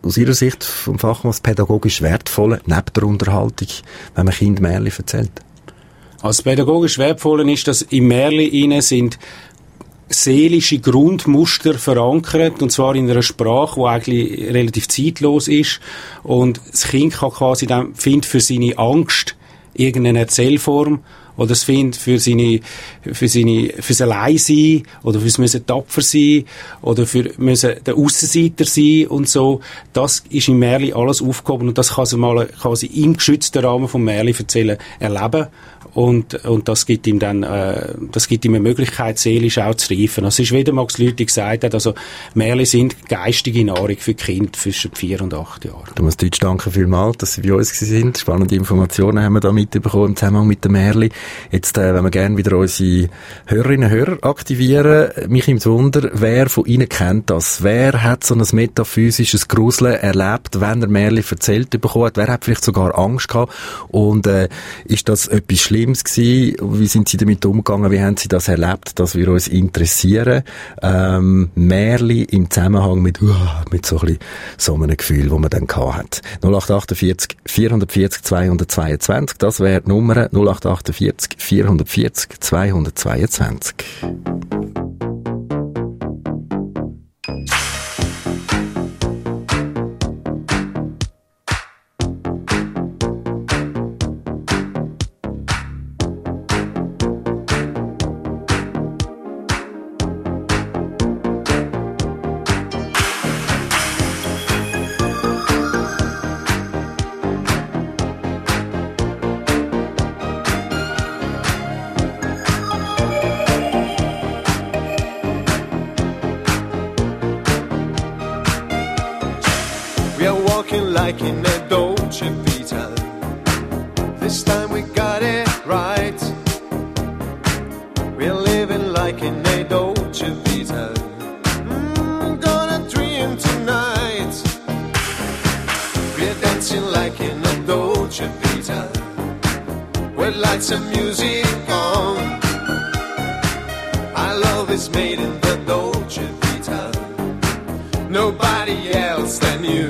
aus Ihrer Sicht vom Fachmann das pädagogisch Wertvolle neben der Unterhaltung, wenn man Kind Märchen erzählt? Also pädagogisch Wertvolle ist, dass im Märchen innen sind seelische Grundmuster verankert, und zwar in einer Sprache, die eigentlich relativ zeitlos ist, und das Kind kann quasi dann, findet für seine Angst irgendeine Erzählform, oder es findet für seine, für seine, fürs Alleinsein, oder fürs müssen tapfer sein, oder für müssen der Aussenseiter sein und so. Das ist im Märchen alles aufgehoben, und das kann sie mal quasi im geschützten Rahmen vom Märchen erzählen, erleben. Und, und das gibt ihm dann, äh, das gibt ihm eine Möglichkeit, seelisch auch zu reifen. Also es ist, wie der Max Lüthi gesagt hat, also Märchen sind geistige Nahrung für Kinder zwischen vier und acht Jahren. Thomas Deutsch, danke vielmals, dass Sie bei uns sind. Spannende Informationen haben wir da mitbekommen im Zusammenhang mit den Märchen. Jetzt, äh, wenn wir gerne wieder unsere Hörerinnen und Hörer aktivieren, mich nimmt Wunder, wer von Ihnen kennt das? Wer hat so ein metaphysisches Gruseln erlebt, wenn er Märchen erzählt bekommen hat? Wer hat vielleicht sogar Angst gehabt? Und äh, ist das etwas Schlimmes gewesen? Wie sind Sie damit umgegangen? Wie haben Sie das erlebt? Das würde uns interessieren. Ähm, Märchen im Zusammenhang mit, uh, mit so, ein bisschen, so einem Gefühl, das man dann gehabt hat. null acht achtundvierzig vierhundertvierzig zweihundertzweiundzwanzig, das wäre die Nummer null acht achtundvierzig vierhundertvierzig zweihundertzweiundzwanzig. Like in a Dolce Vita, this time we got it right. We're living like in a Dolce Vita. Mm, gonna dream tonight. We're dancing like in a Dolce Vita, with lights and music on. Our love is made in the Dolce Vita, nobody else than you.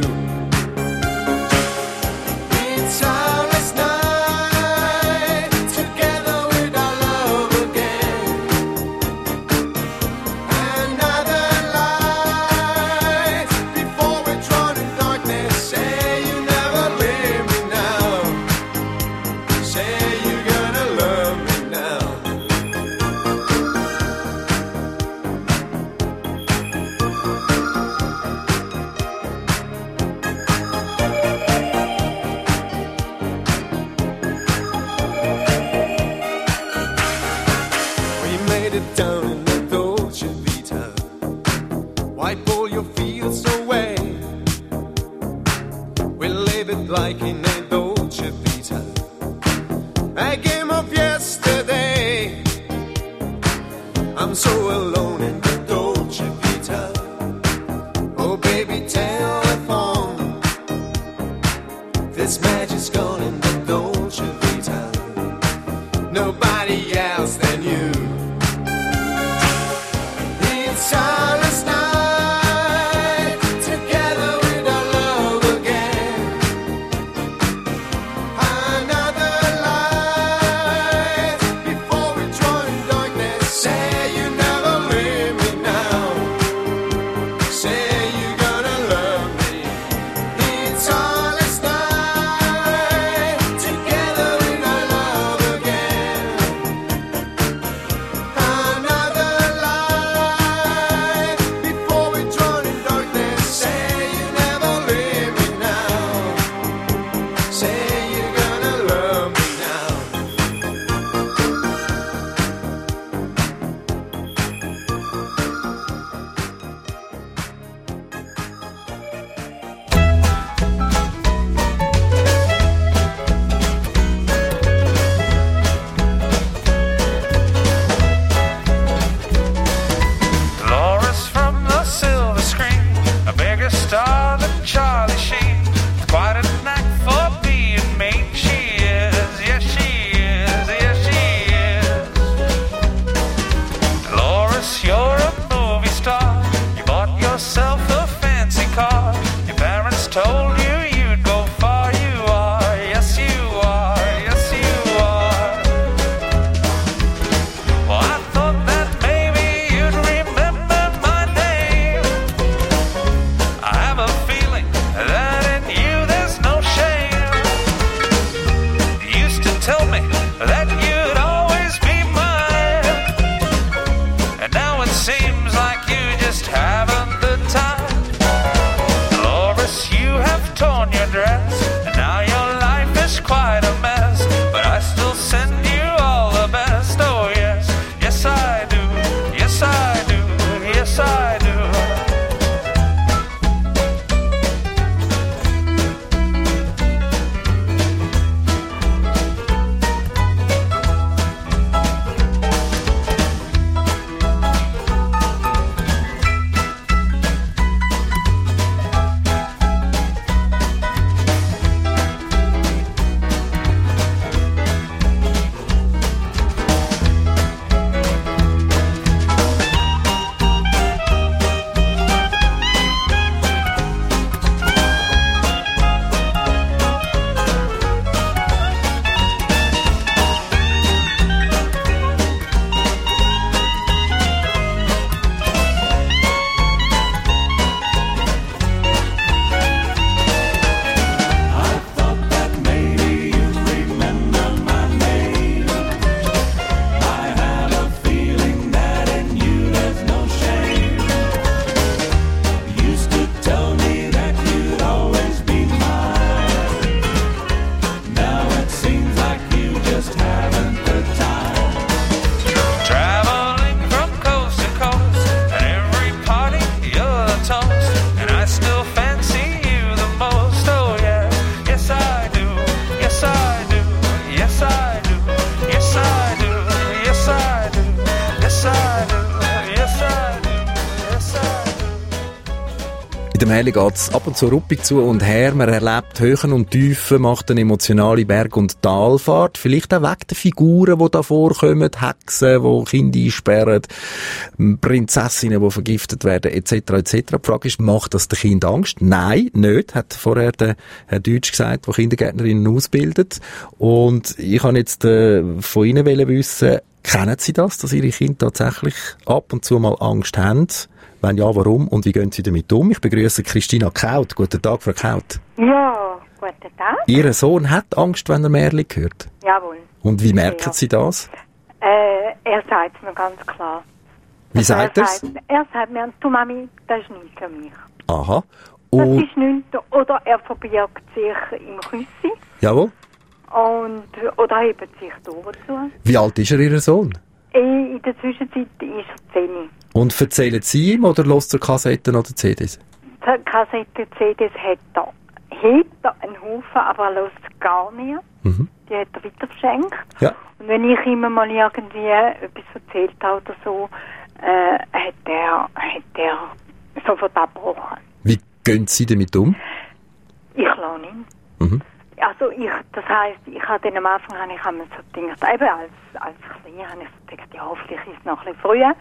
dem Merli geht's ab und zu ruppig zu und her. Man erlebt Höhen und Tiefen, macht eine emotionale Berg- und Talfahrt. Vielleicht auch wegen der Figuren, die da vorkommen. Hexen, die Kinder einsperren, Prinzessinnen, die vergiftet werden, et cetera et cetera. Die Frage ist, macht das den Kind Angst? Nein, nicht, hat vorher der Herr Deutsch gesagt, der Kindergärtnerinnen ausbildet. Und ich kann jetzt äh, von Ihnen wissen, kennen Sie das, dass Ihre Kinder tatsächlich ab und zu mal Angst haben? Wenn ja, warum und wie gehen Sie damit um? Ich begrüße Christina Kaut. Guten Tag, Frau Kaut. Ja, guten Tag. Ihr Sohn hat Angst, wenn er Merli hört? Jawohl. Und wie merken Ja. Sie das? Äh, er sagt es mir ganz klar. Wie Also sagt er er's? sagt, er sagt mir, du Mami, das ist nichts für mich. Aha. Das Und, ist nichts. Oder er verbirgt sich im Küssi jawohl. und, oder hebt sich die Ohren zu. Wie alt ist er, Ihr Sohn? In der Zwischenzeit ist er zehn. Und erzählen Sie ihm oder lässt er Kassetten oder C Ds? Die Kassette C Ds hat er. Hat er einen Haufen, aber er lässt gar nicht. Mhm. Die hat er weiter verschenkt. Ja. Und wenn ich ihm mal irgendwie etwas erzählt habe oder so, äh, hat er, hat er sofort abgebrochen. Wie gehen Sie damit um? Ich lasse ihn. Mhm. Also ich, das heisst, ich habe dann am Anfang habe ich einmal so gedacht, eben als, als Kleine habe ich so gedacht, ja, vielleicht ist es noch ein bisschen früher.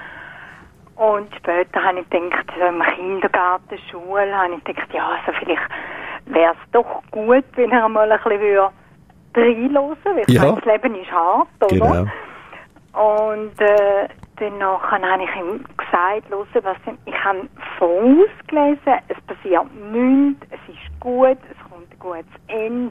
Und später habe ich gedacht, so im Kindergarten, Schule, habe ich gedacht, ja, also vielleicht wäre es doch gut, wenn er mal ein bisschen reinhören würde, weil ich Ja. meine, das Leben ist hart, oder? Genau. Und äh, danach habe ich ihm gesagt, hören, was denn, ich habe vorausgelesen, es passiert nichts, es ist gut, es kommt ein gutes Ende.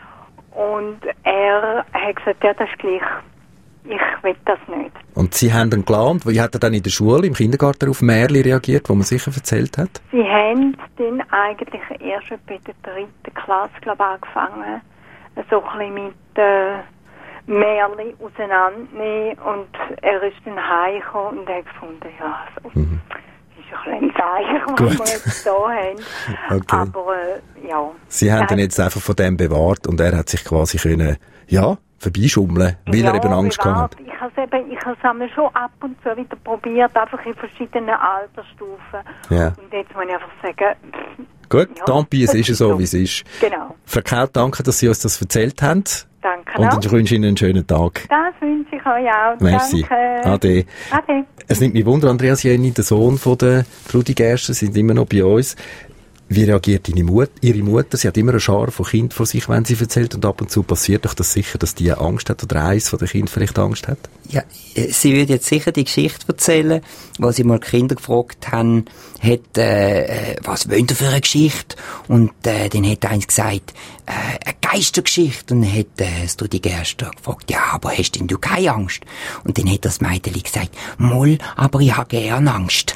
Und er hat gesagt, ja, das ist gleich, ich will das nicht. Und Sie haben ihn gelassen. Wie hat er dann in der Schule, im Kindergarten auf Merli reagiert, wo man sicher erzählt hat? Sie haben dann eigentlich erst bei der dritten Klasse, glaube ich, angefangen, so ein bisschen mit äh, Märli auseinandernehmen und er ist dann heimgekommen und hat gefunden, ja, so, Mhm. das ist ein bisschen ein Zeichen, Gut. was wir jetzt da haben. Okay. Aber äh, ja. Sie haben Er ihn hat- jetzt einfach von dem bewahrt und er hat sich quasi können, ja, vorbeischummeln, weil ja, er eben Angst gehabt hat. bewahrt. Ich habe es eben, ich habe es einmal schon ab und zu wieder probiert, einfach in verschiedenen Altersstufen. Ja. Und jetzt muss ich einfach sagen, pff, Gut, ja, Tampi, es das ist so, wie es ist. Genau. Frau Kaut, danke, dass Sie uns das erzählt haben. Danke Und auch. ich wünsche Ihnen einen schönen Tag. Das wünsche ich euch auch. Merci. Danke. Ade. Ade. Es nimmt mich Wunder, Andreas Jenny, der Sohn von der Trudi Gerster, sind immer noch bei uns. Wie reagiert Ihre Mutter? Ihre Mutter? Sie hat immer eine Schar von Kindern vor sich, wenn sie erzählt, und ab und zu passiert doch das sicher, dass die Angst hat oder eins von den Kindern vielleicht Angst hat. Ja, äh, sie würde jetzt sicher die Geschichte erzählen, wo sie mal die Kinder gefragt haben, hat, äh, äh, was wollt ihr für eine Geschichte? Und äh, dann hat eins gesagt, äh, eine Geistergeschichte. Und dann hat äh, das Trudi Gerster gefragt, ja, aber hast denn du keine Angst? Und dann hat das Mädchen gesagt, moll, aber ich habe gern Angst.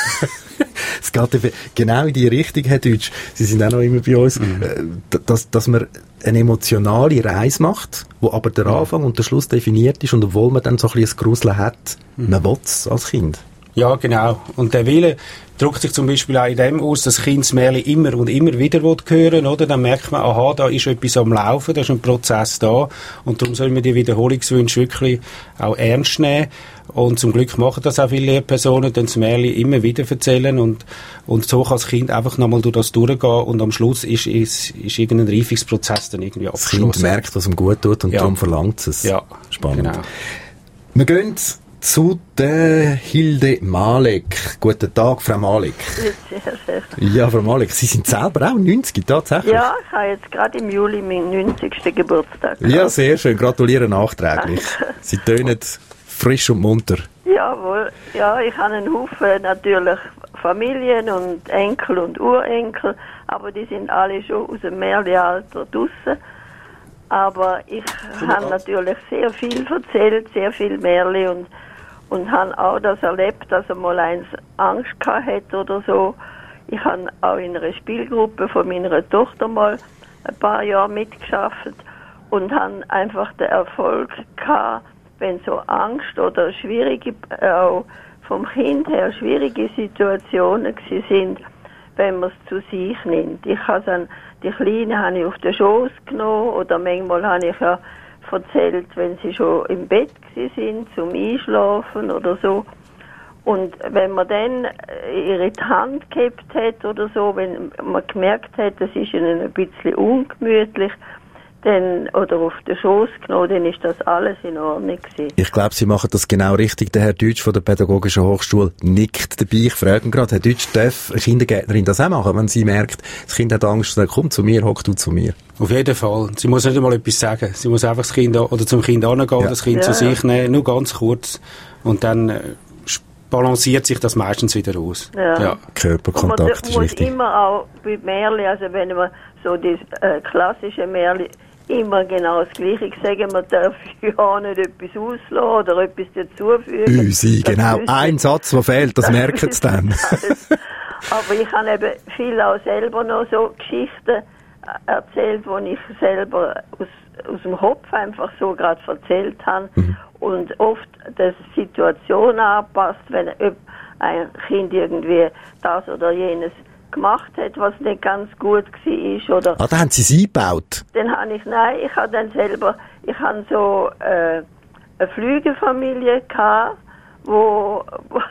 Es geht eben genau in die Richtung, Herr Deutsch. Sie sind auch noch immer bei uns, Mhm. äh, dass, dass man eine emotionale Reise macht, wo aber der Anfang und der Schluss definiert ist, und obwohl man dann so ein bisschen ein Gruseln hat, man will es als Kind. Ja, genau. Und der Wille drückt sich zum Beispiel auch in dem aus, dass Kinder das Märchen immer und immer wieder hören, oder? Dann merkt man, aha, da ist etwas am Laufen, da ist ein Prozess da. Und darum soll man die Wiederholungswünsche wirklich auch ernst nehmen. Und zum Glück machen das auch viele Lehrpersonen, dann das Märchen immer wieder erzählen und, und so kann das Kind einfach nochmal durch das durchgehen und am Schluss ist, ist, ist irgendein Reifungsprozess dann irgendwie Das abgeschlossen. Kind merkt, was ihm gut tut, und Ja. darum verlangt es. Ja, Spannend. genau. Wir gehen zu der Hilde Malek. Guten Tag, Frau Malek. Sehr, sehr. Ja, Frau Malek, Sie sind selber auch neunzig, tatsächlich? Ja, ich habe jetzt gerade im Juli meinen neunzigsten Geburtstag. Ja, sehr schön. Gratuliere nachträglich. Sie tönen frisch und munter. Jawohl, ja, ich habe einen Haufen natürlich Familien und Enkel und Urenkel, aber die sind alle schon aus dem Märchenalter draussen. Aber ich habe natürlich sehr viel erzählt, sehr viel Märchen und, und habe auch das erlebt, dass er mal eins Angst gehabt hat oder so. Ich habe auch in einer Spielgruppe von meiner Tochter mal ein paar Jahre mitgeschafft und habe einfach den Erfolg gehabt, wenn so Angst oder schwierige, auch vom Kind her schwierige Situationen gewesen sind, wenn man es zu sich nimmt. Ich habe dann, die Kleinen habe ich auf den Schoß genommen oder manchmal habe ich ja erzählt, wenn sie schon im Bett gewesen sind, zum Einschlafen oder so. Und wenn man dann ihr in die Hand gehabt hat oder so, wenn man gemerkt hat, das ist ihnen ein bisschen ungemütlich, dann, oder auf den Schoß genommen, dann ist das alles in Ordnung gewesen. Ich glaube, Sie machen das genau richtig. Der Herr Deutsch von der Pädagogischen Hochschule nickt dabei. Ich frage ihn gerade, Herr Deutsch, darf eine Kindergärtnerin das auch machen, wenn sie merkt, das Kind hat Angst, dann komm zu mir, hock du zu mir? Auf jeden Fall. Sie muss nicht einmal etwas sagen. Sie muss einfach das Kind, an, oder zum Kind angehen, Ja. das Kind Ja. zu sich nehmen, nur ganz kurz. Und dann äh, balanciert sich das meistens wieder aus. Ja. Ja. Körperkontakt Und man ist muss wichtig. immer auch bei Märli, also wenn man so die äh, klassische Märli, immer genau das Gleiche sagen, man darf ja nicht etwas auslassen oder etwas dazufügen. Usi, Das genau. wissen- Ein Satz, der fehlt, das merken Sie dann. Aber ich habe eben viel auch selber noch so Geschichten äh, erzählt, die ich selber aus, aus dem Kopf einfach so gerade erzählt habe. Und oft die Situation anpasst, wenn ob ein Kind irgendwie das oder jenes gemacht hat, was nicht ganz gut war. Oder Ah, da haben Sie sie eingebaut. dann habe ich, nein, ich habe dann selber, ich habe so äh, eine Flügelfamilie gehabt, wo, wo,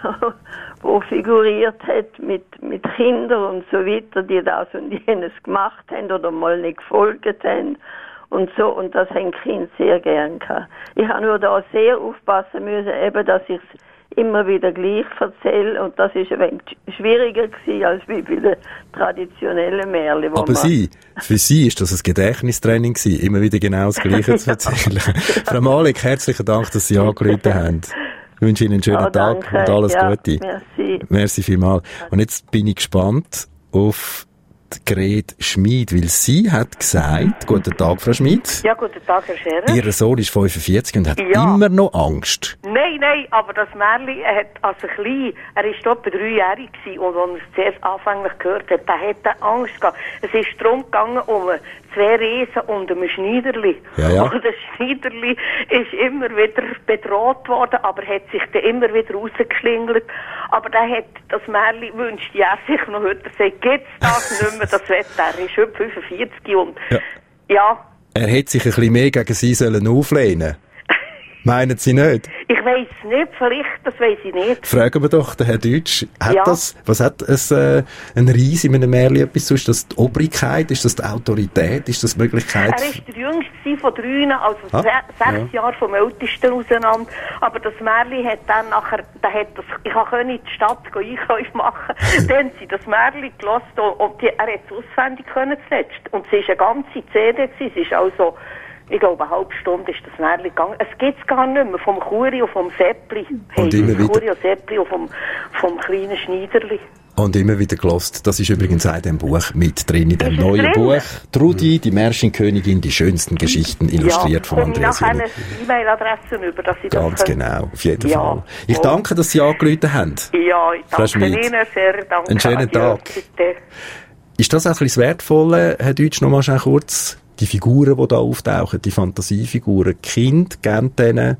wo figuriert hat mit, mit Kindern und so weiter, die das und jenes gemacht haben oder mal nicht gefolgt haben und so, und das haben die Kinder sehr gern gehabt. Ich habe nur da sehr aufpassen müssen, eben, dass ich es immer wieder gleich erzähle, und das ist ein wenig schwieriger gewesen als wie bei den traditionellen Märchen. wo Aber man- Sie, für Sie ist das ein Gedächtnistraining gewesen, immer wieder genau das Gleiche zu erzählen. Frau Malik, herzlichen Dank, dass Sie angerufen haben. Ich wünsche Ihnen einen schönen Ja, Tag danke. und alles Ja, Gute. merci. Merci vielmals. Und jetzt bin ich gespannt auf die Gret Schmid, weil sie hat gesagt, guten Tag, Frau Schmid, Ja, guten Tag, Herr Scherer. Ihr Sohn ist fünfundvierzig und hat Ja. immer noch Angst. Nein, nein, aber das Märchen, er hat also klein, er war dort bei dreijährig gewesen, und als er es zuerst anfänglich gehört hat, da hat er Angst gehabt. Es ist darum gegangen, um zwei Riesen und einem Schneiderli. Ja, ja. Und das Schneiderli ist immer wieder bedroht worden, aber hat sich dann immer wieder rausgeschlingelt. Aber der hat das Märchen wünscht ja sich noch heute, er sagt, gibt's das nicht mehr, das Wetter, er ist heute fünfundvierzig und Ja. ja, Er hätte sich ein bisschen mehr gegen sie sollen auflehnen. Meinen Sie nicht? ich weiss nicht, vielleicht, das weiss ich nicht. Fragen wir doch den Herrn Deutsch. Hat Ja. das, was hat es, äh, ein Ries in einem Märchen etwas zu? Ist das die Obrigkeit? Ist das die Autorität? Ist das die Möglichkeit? Er ist der Jüngste von dreien, also Ah, se sechs ja. Jahre vom Ältesten auseinander. Aber das Märchen hat dann nachher, der hat das, ich konnte in die Stadt gehen, Einkäufe machen. Dann haben sie das Märchen gelassen und, und die, er hat es auswendig können zuletzt. Und es ist eine ganze C D gewesen, es ist also, ich glaube, eine halbe Stunde ist das Märchen gegangen. Es gibt es gar nicht mehr, vom Churi und vom Seppli. Und immer wieder. Churi und Seppli und vom, vom kleinen Schneiderli. Und immer wieder gelost. Das ist übrigens auch in dem Buch mit drin, in dem Ist es neuen drin? Buch. Trudi, die Märchenkönigin, die schönsten Geschichten, illustriert ja, von komme ich Andreas nachher Hüller. eine E-Mail-Adresse über, dass ich Ganz das könnte. genau, auf jeden Ja. Fall. Ich danke, dass Sie angerufen haben. Ja, ich Frau danke Schmid. Ihnen sehr. Danke. Einen schönen Adieu, Tag. Bitte. Ist das auch ein bisschen das Wertvolle, Herr Deutsch, nochmal schnell kurz? Die Figuren, die da auftauchen, die Fantasiefiguren. Die Kinder geben denen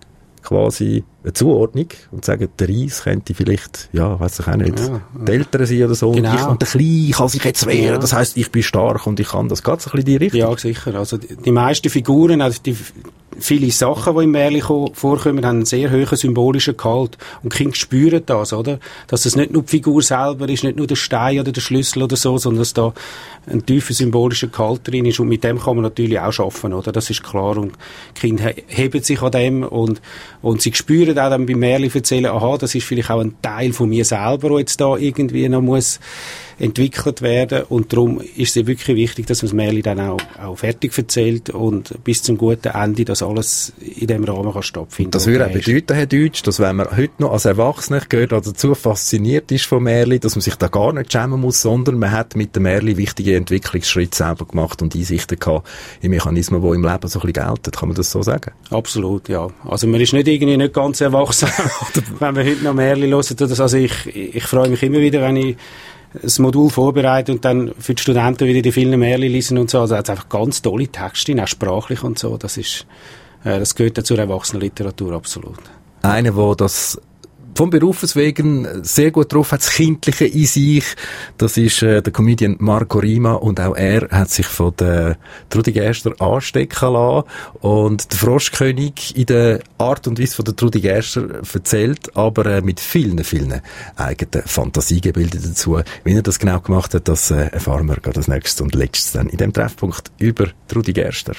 quasi eine Zuordnung und sagen, der Reis könnte vielleicht, ja, weiss ich auch nicht, Ja, die Eltern sein oder so. Genau. Und, ich, und der Kleine kann sich jetzt wehren. Ja. Das heisst, ich bin stark und ich kann das. Geht's ein bisschen in die Richtung? Ja, sicher. Also die, die meisten Figuren, also die viele Sachen, die im Märchen ko- vorkommen, haben einen sehr hohen symbolischen Gehalt. Und die Kinder spüren das, oder? Dass es nicht nur die Figur selber ist, nicht nur der Stein oder der Schlüssel oder so, sondern dass da ein tiefer symbolischer Gehalt drin ist. Und mit dem kann man natürlich auch arbeiten, oder? Das ist klar. Und die Kinder he- heben sich an dem und, und sie spüren auch dann beim Märchen erzählen, aha, das ist vielleicht auch ein Teil von mir selber, der jetzt da irgendwie noch muss entwickelt werden, und darum ist es wirklich wichtig, dass man das Märchen dann auch, auch fertig erzählt und bis zum guten Ende, dass alles in dem Rahmen kann stattfinden. Das würde auch Okay ist. bedeuten, Herr Deutsch, dass wenn man heute noch als Erwachsener gehört oder dazu fasziniert ist von Märchen, dass man sich da gar nicht schämen muss, sondern man hat mit dem Märchen wichtige Entwicklungsschritte selber gemacht und Einsichten gehabt in Mechanismen, die im Leben so ein bisschen gelten. Kann man das so sagen? Absolut, ja. Also man ist nicht irgendwie nicht ganz erwachsen, wenn man heute noch Märchen hört. Oder so. Also ich, ich freue mich immer wieder, wenn ich das Modul vorbereite und dann für die Studenten wieder die vielen Märchen lesen und so. Also es hat einfach ganz tolle Texte, auch sprachlich und so. Das ist, äh, das gehört ja zur Erwachsenenliteratur, absolut. Einer, der das vom Berufes wegen sehr gut drauf, hat das Kindliche in sich. Das ist äh, der Comedian Marco Rima und auch er hat sich von der Trudi Gerster anstecken lassen und der Froschkönig in der Art und Weise von der Trudi Gerster erzählt, aber äh, mit vielen, vielen eigenen Fantasiegebilden dazu. Wie er das genau gemacht hat, das äh, erfahren wir gerade als nächstes und letztes dann in dem Treffpunkt über Trudi Gerster.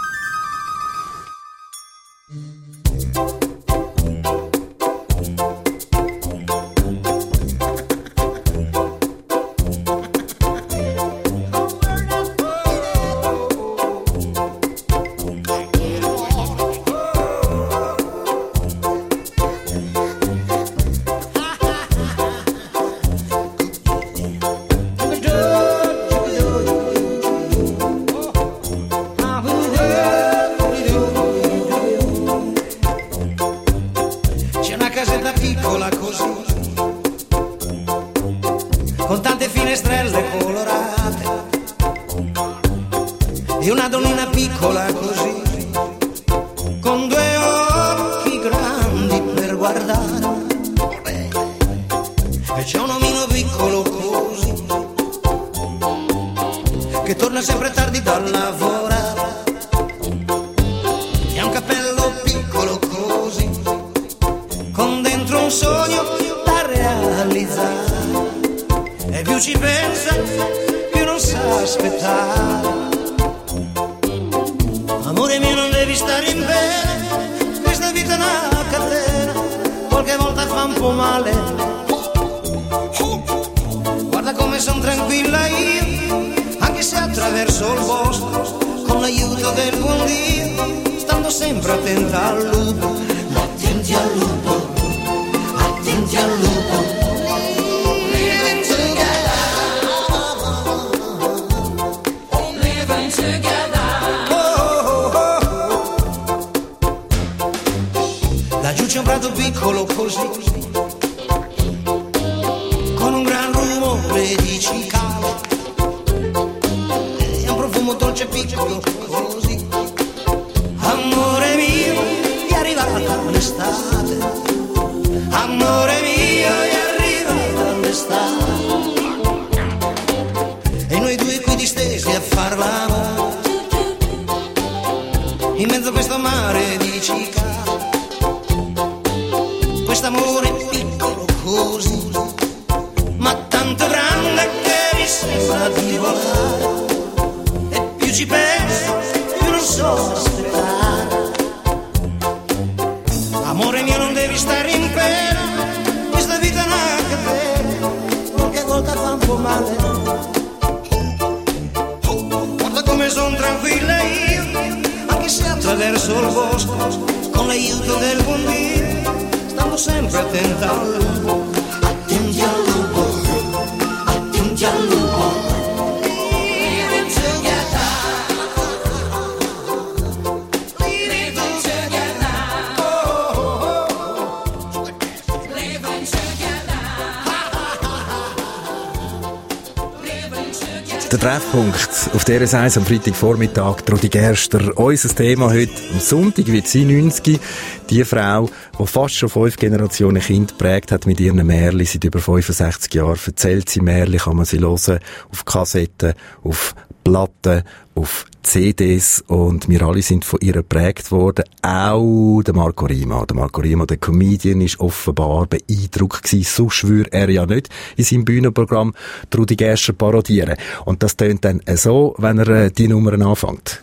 Der Treffpunkt auf der S eins am Freitagvormittag, Trudi Gerster. Unser Thema heute, am Sonntag wird sie neunzig. Die Frau, die fast schon fünf Generationen Kind geprägt hat mit ihren Märchen, seit über fünfundsechzig Jahren erzählt sie Märchen, kann man sie hören, auf Kassetten, auf Platten, auf C Ds, und wir alle sind von ihr geprägt worden. Auch der Marco Rima. Der Marco Rima, der Comedian, ist offenbar beeindruckt gewesen. So schwör er ja nicht in seinem Bühnenprogramm Trudi Gerster parodieren. Und das tönt dann so, wenn er äh, die Nummern anfängt.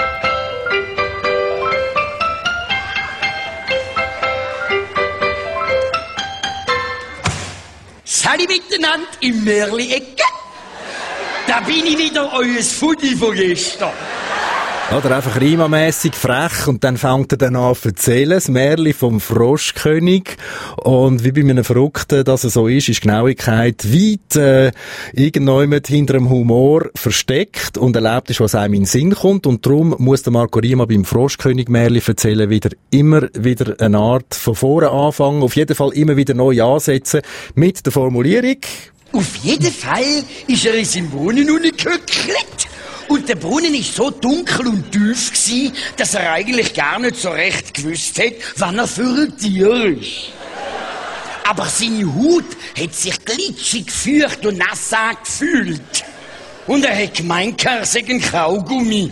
Sali miteinander im Märli-Ecke. Da bin ich wieder, euer Fuddi von gestern. Oder einfach Rima-mässig frech, und dann fängt er dann an zu erzählen, das Märchen vom Froschkönig. Und wie bei einem Verrückten, dass es so ist, ist Genauigkeit weit äh, irgendjemand hinter dem Humor versteckt und erlebt ist, was einem in den Sinn kommt. Und darum muss der Marco Rima beim Froschkönig-Märchen erzählen wieder immer wieder eine Art von vorne anfangen, auf jeden Fall immer wieder neu ansetzen mit der Formulierung: Auf jeden Fall ist er in seinem Brunnen gehöckelt. Und der Brunnen ist so dunkel und tief gewesen, dass er eigentlich gar nicht so recht gewusst hat, wann er für ein Tier ist. Aber seine Haut hat sich glitschig, feucht und nass angefühlt. Und er hat gemeint, er sei ein Kaugummi.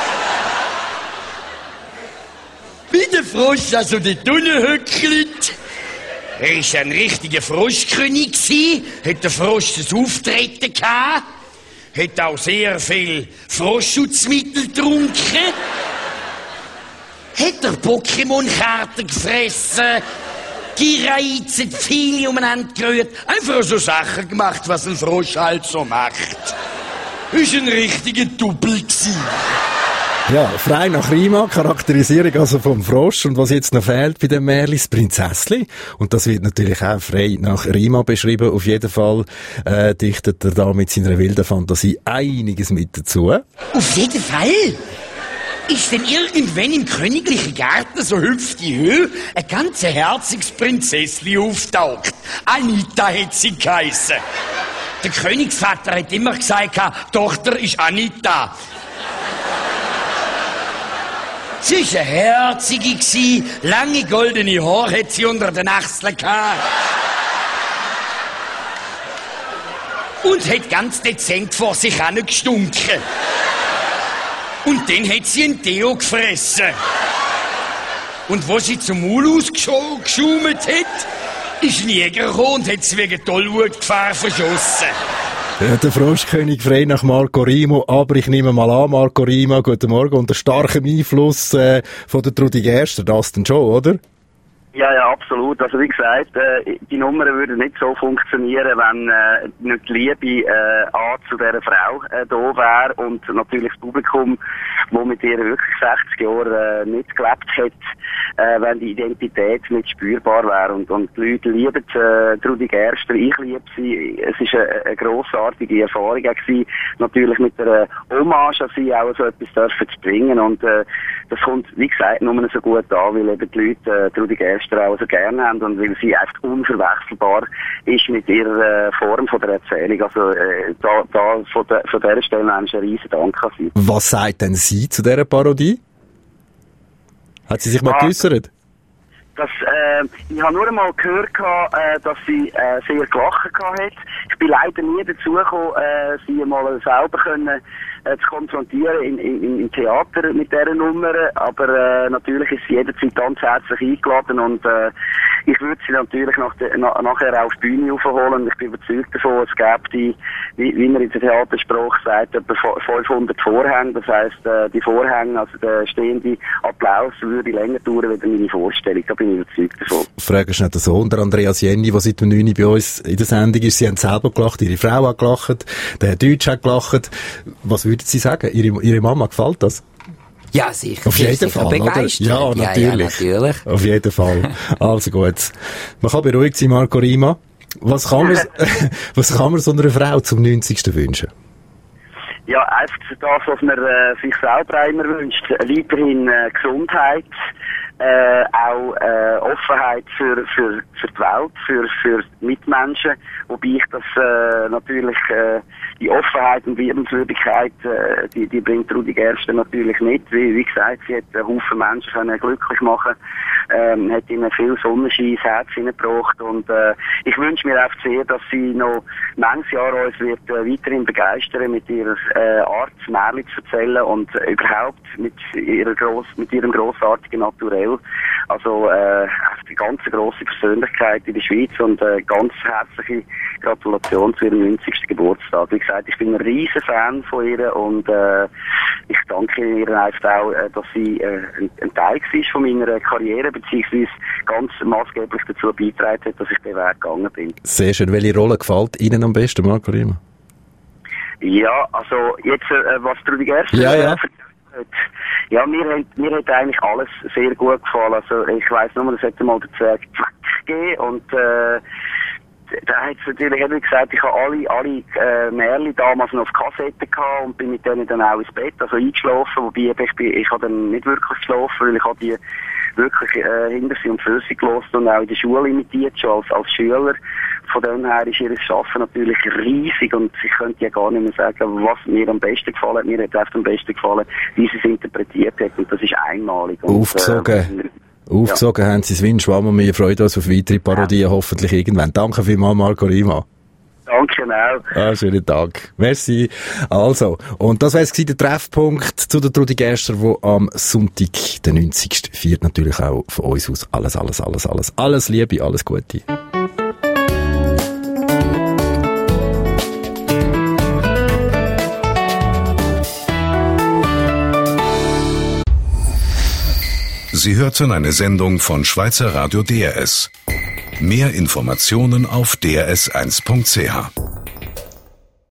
Wie der Frosch also dort unten hückelt. Er war ein richtiger Froschkönig, hat der Frosch das Auftreten gehabt, hat auch sehr viel Froschschutzmittel getrunken, hat der Pokémon-Karten gefressen, gereizt, viele umeinander gerührt, einfach so Sachen gemacht, was ein Frosch halt so macht. Ist ein richtiger Double gewesen. Ja, frei nach Rima, Charakterisierung also vom Frosch. Und was jetzt noch fehlt bei dem Märchen, das Prinzessli. Und das wird natürlich auch frei nach Rima beschrieben. Auf jeden Fall äh, dichtet er da mit seiner wilden Fantasie einiges mit dazu. Auf jeden Fall ist denn irgendwann im königlichen Garten so hüpft die Höhe ein ganz herziges Prinzessli auftaucht. Anita hat sie geheissen. Der Königsvater hat immer gesagt, Tochter ist Anita. Sie war eine Herzige, lange goldene Haare hat sie unter den Achseln gehabt. Und hat ganz dezent vor sich hin gestunken. Und dann hat sie einen Deo gefressen. Und wo sie zum Maul ausgeschaumt hat, ist ein Jäger gekommen und hat sie wegen Tollwutgefahr verschossen. Ja, der Froschkönig frei nach Marco Rimo, aber ich nehme mal an, Marco Rimo, guten Morgen, unter starkem Einfluss äh, von der Trudi Gerster, das denn schon, oder? Ja, ja, absolut. Also wie gesagt, äh, die Nummer würde nicht so funktionieren, wenn äh, nicht die Liebe äh, A zu dieser Frau äh, da wäre und natürlich das Publikum, das mit ihr wirklich sechzig Jahre äh, nicht gelebt hat, äh, wenn die Identität nicht spürbar wäre. Und, und die Leute lieben äh, Trudi Gerster, ich liebe sie. Es war eine, eine grossartige Erfahrung gewesen, natürlich mit der Hommage an sie auch so etwas dürfen zu bringen. Und äh, das kommt, wie gesagt, nur so gut an, weil eben die Leute äh, Trudi Gerster auch so gerne haben und weil sie einfach unverwechselbar ist mit ihrer äh, Form von der Erzählung. Also äh, da, da von, de, von dieser Stelle einen riesen Dank an sie. Was sagt denn sie zu dieser Parodie? Hat sie sich mal ah, geäussert? Das, äh, ich habe nur einmal gehört, äh, dass sie äh, sehr gelacht hat. Ich bin leider nie dazu gekommen, äh, sie mal selber können, äh, zu konfrontieren in, in, im Theater mit dieser Nummer. Aber äh, natürlich ist sie jederzeit ganz herzlich eingeladen und äh, ich würde sie natürlich nach de, na, nachher auf die Bühne aufholen. Ich bin überzeugt davon, es gäbe die, wie, wie man in der Theatersprache sagt, etwa fünfhundert Vorhänge. Das heisst, äh, die Vorhänge, also der stehende Applaus würde länger dauern als meine Vorstellung. Da bin ich überzeugt davon. Frage schnell der Sohn, der Andreas Jenny, der seit dem neun bei uns in der Sendung ist. Sie haben selber gelacht, ihre Frau hat gelacht, der Herr Deutsch hat gelacht. Was würden Sie sagen? Ihre, ihre Mama, gefällt das? Ja, sicher. Auf jeden Fall, oder? Ja, natürlich. Ja, ja, natürlich. Auf jeden Fall. Also gut. Man kann beruhigt sein, Marco Rima. Was kann man, was kann man so einer Frau zum neunzigsten wünschen? Ja, einfach das, was man äh, sich selber immer wünscht. Weiterhin äh, Gesundheit, äh, auch äh, Offenheit für, für, für die Welt, für, für Mitmenschen. Wobei ich das äh, natürlich, äh, die Offenheit und Liebenswürdigkeit, äh, die, die bringt Trudi Gerster natürlich nicht. Wie, wie gesagt, sie hat einen Haufen Menschen können glücklich machen, ähm, hat ihnen viel Sonnenschein ins Herz hineingebracht und äh, ich wünsche mir auch sehr, dass sie noch manches Jahr uns wird äh, weiterhin begeistern mit ihrer äh, Art, Märchen zu erzählen und äh, überhaupt mit ihrer gross, mit ihrem grossartigen Naturell. Also äh, eine ganz grosse Persönlichkeit in der Schweiz und äh, ganz herzliche Gratulation zu ihrem neunzigsten Geburtstag. Wie gesagt, ich bin ein riesen Fan von ihr und äh, ich danke ihr einfach auch, äh, dass sie äh, ein, ein Teil war von meiner Karriere, beziehungsweise ganz maßgeblich dazu beigetragen hat, dass ich den Weg gegangen bin. Sehr schön. Welche Rolle gefällt Ihnen am besten, Marco Rima? Ja, also jetzt, äh, was Trudi Gerster ja, ja. Ja, mir hat, mir hat eigentlich alles sehr gut gefallen. Also ich weiss nur, es hätte mal den Zwerg gegeben und äh, da hat es natürlich, wie gesagt, ich habe alle, alle äh, Märchen damals noch auf Kassette gehabt und bin mit denen dann auch ins Bett, also eingeschlafen, wobei ich, bin, ich habe dann nicht wirklich geschlafen, weil ich habe die wirklich äh, hinter sie und für sie gelassen und auch in der Schule imitiert, schon als, als Schüler. Von dem her ist ihr Schaffen natürlich riesig und ich könnte ja gar nicht mehr sagen, was mir am besten gefallen hat. Mir hat es am besten gefallen, wie sie es interpretiert hat und das ist einmalig. Und, aufgesogen. Aufgesogen ja. haben sie es wie ein Schwamm und wir freuen uns auf weitere Parodien, ja. hoffentlich irgendwann. Danke vielmals, Marco Rima. Danke auch. Ah, schönen Tag. Merci. Also, und das war es der Treffpunkt zu der Trudi Gerster, wo am Sonntag, den neunzigsten vierten natürlich auch von uns aus alles, alles, alles, alles, alles Liebe, alles Gute. Sie hörten eine Sendung von Schweizer Radio D R S. Mehr Informationen auf d r s eins punkt c h.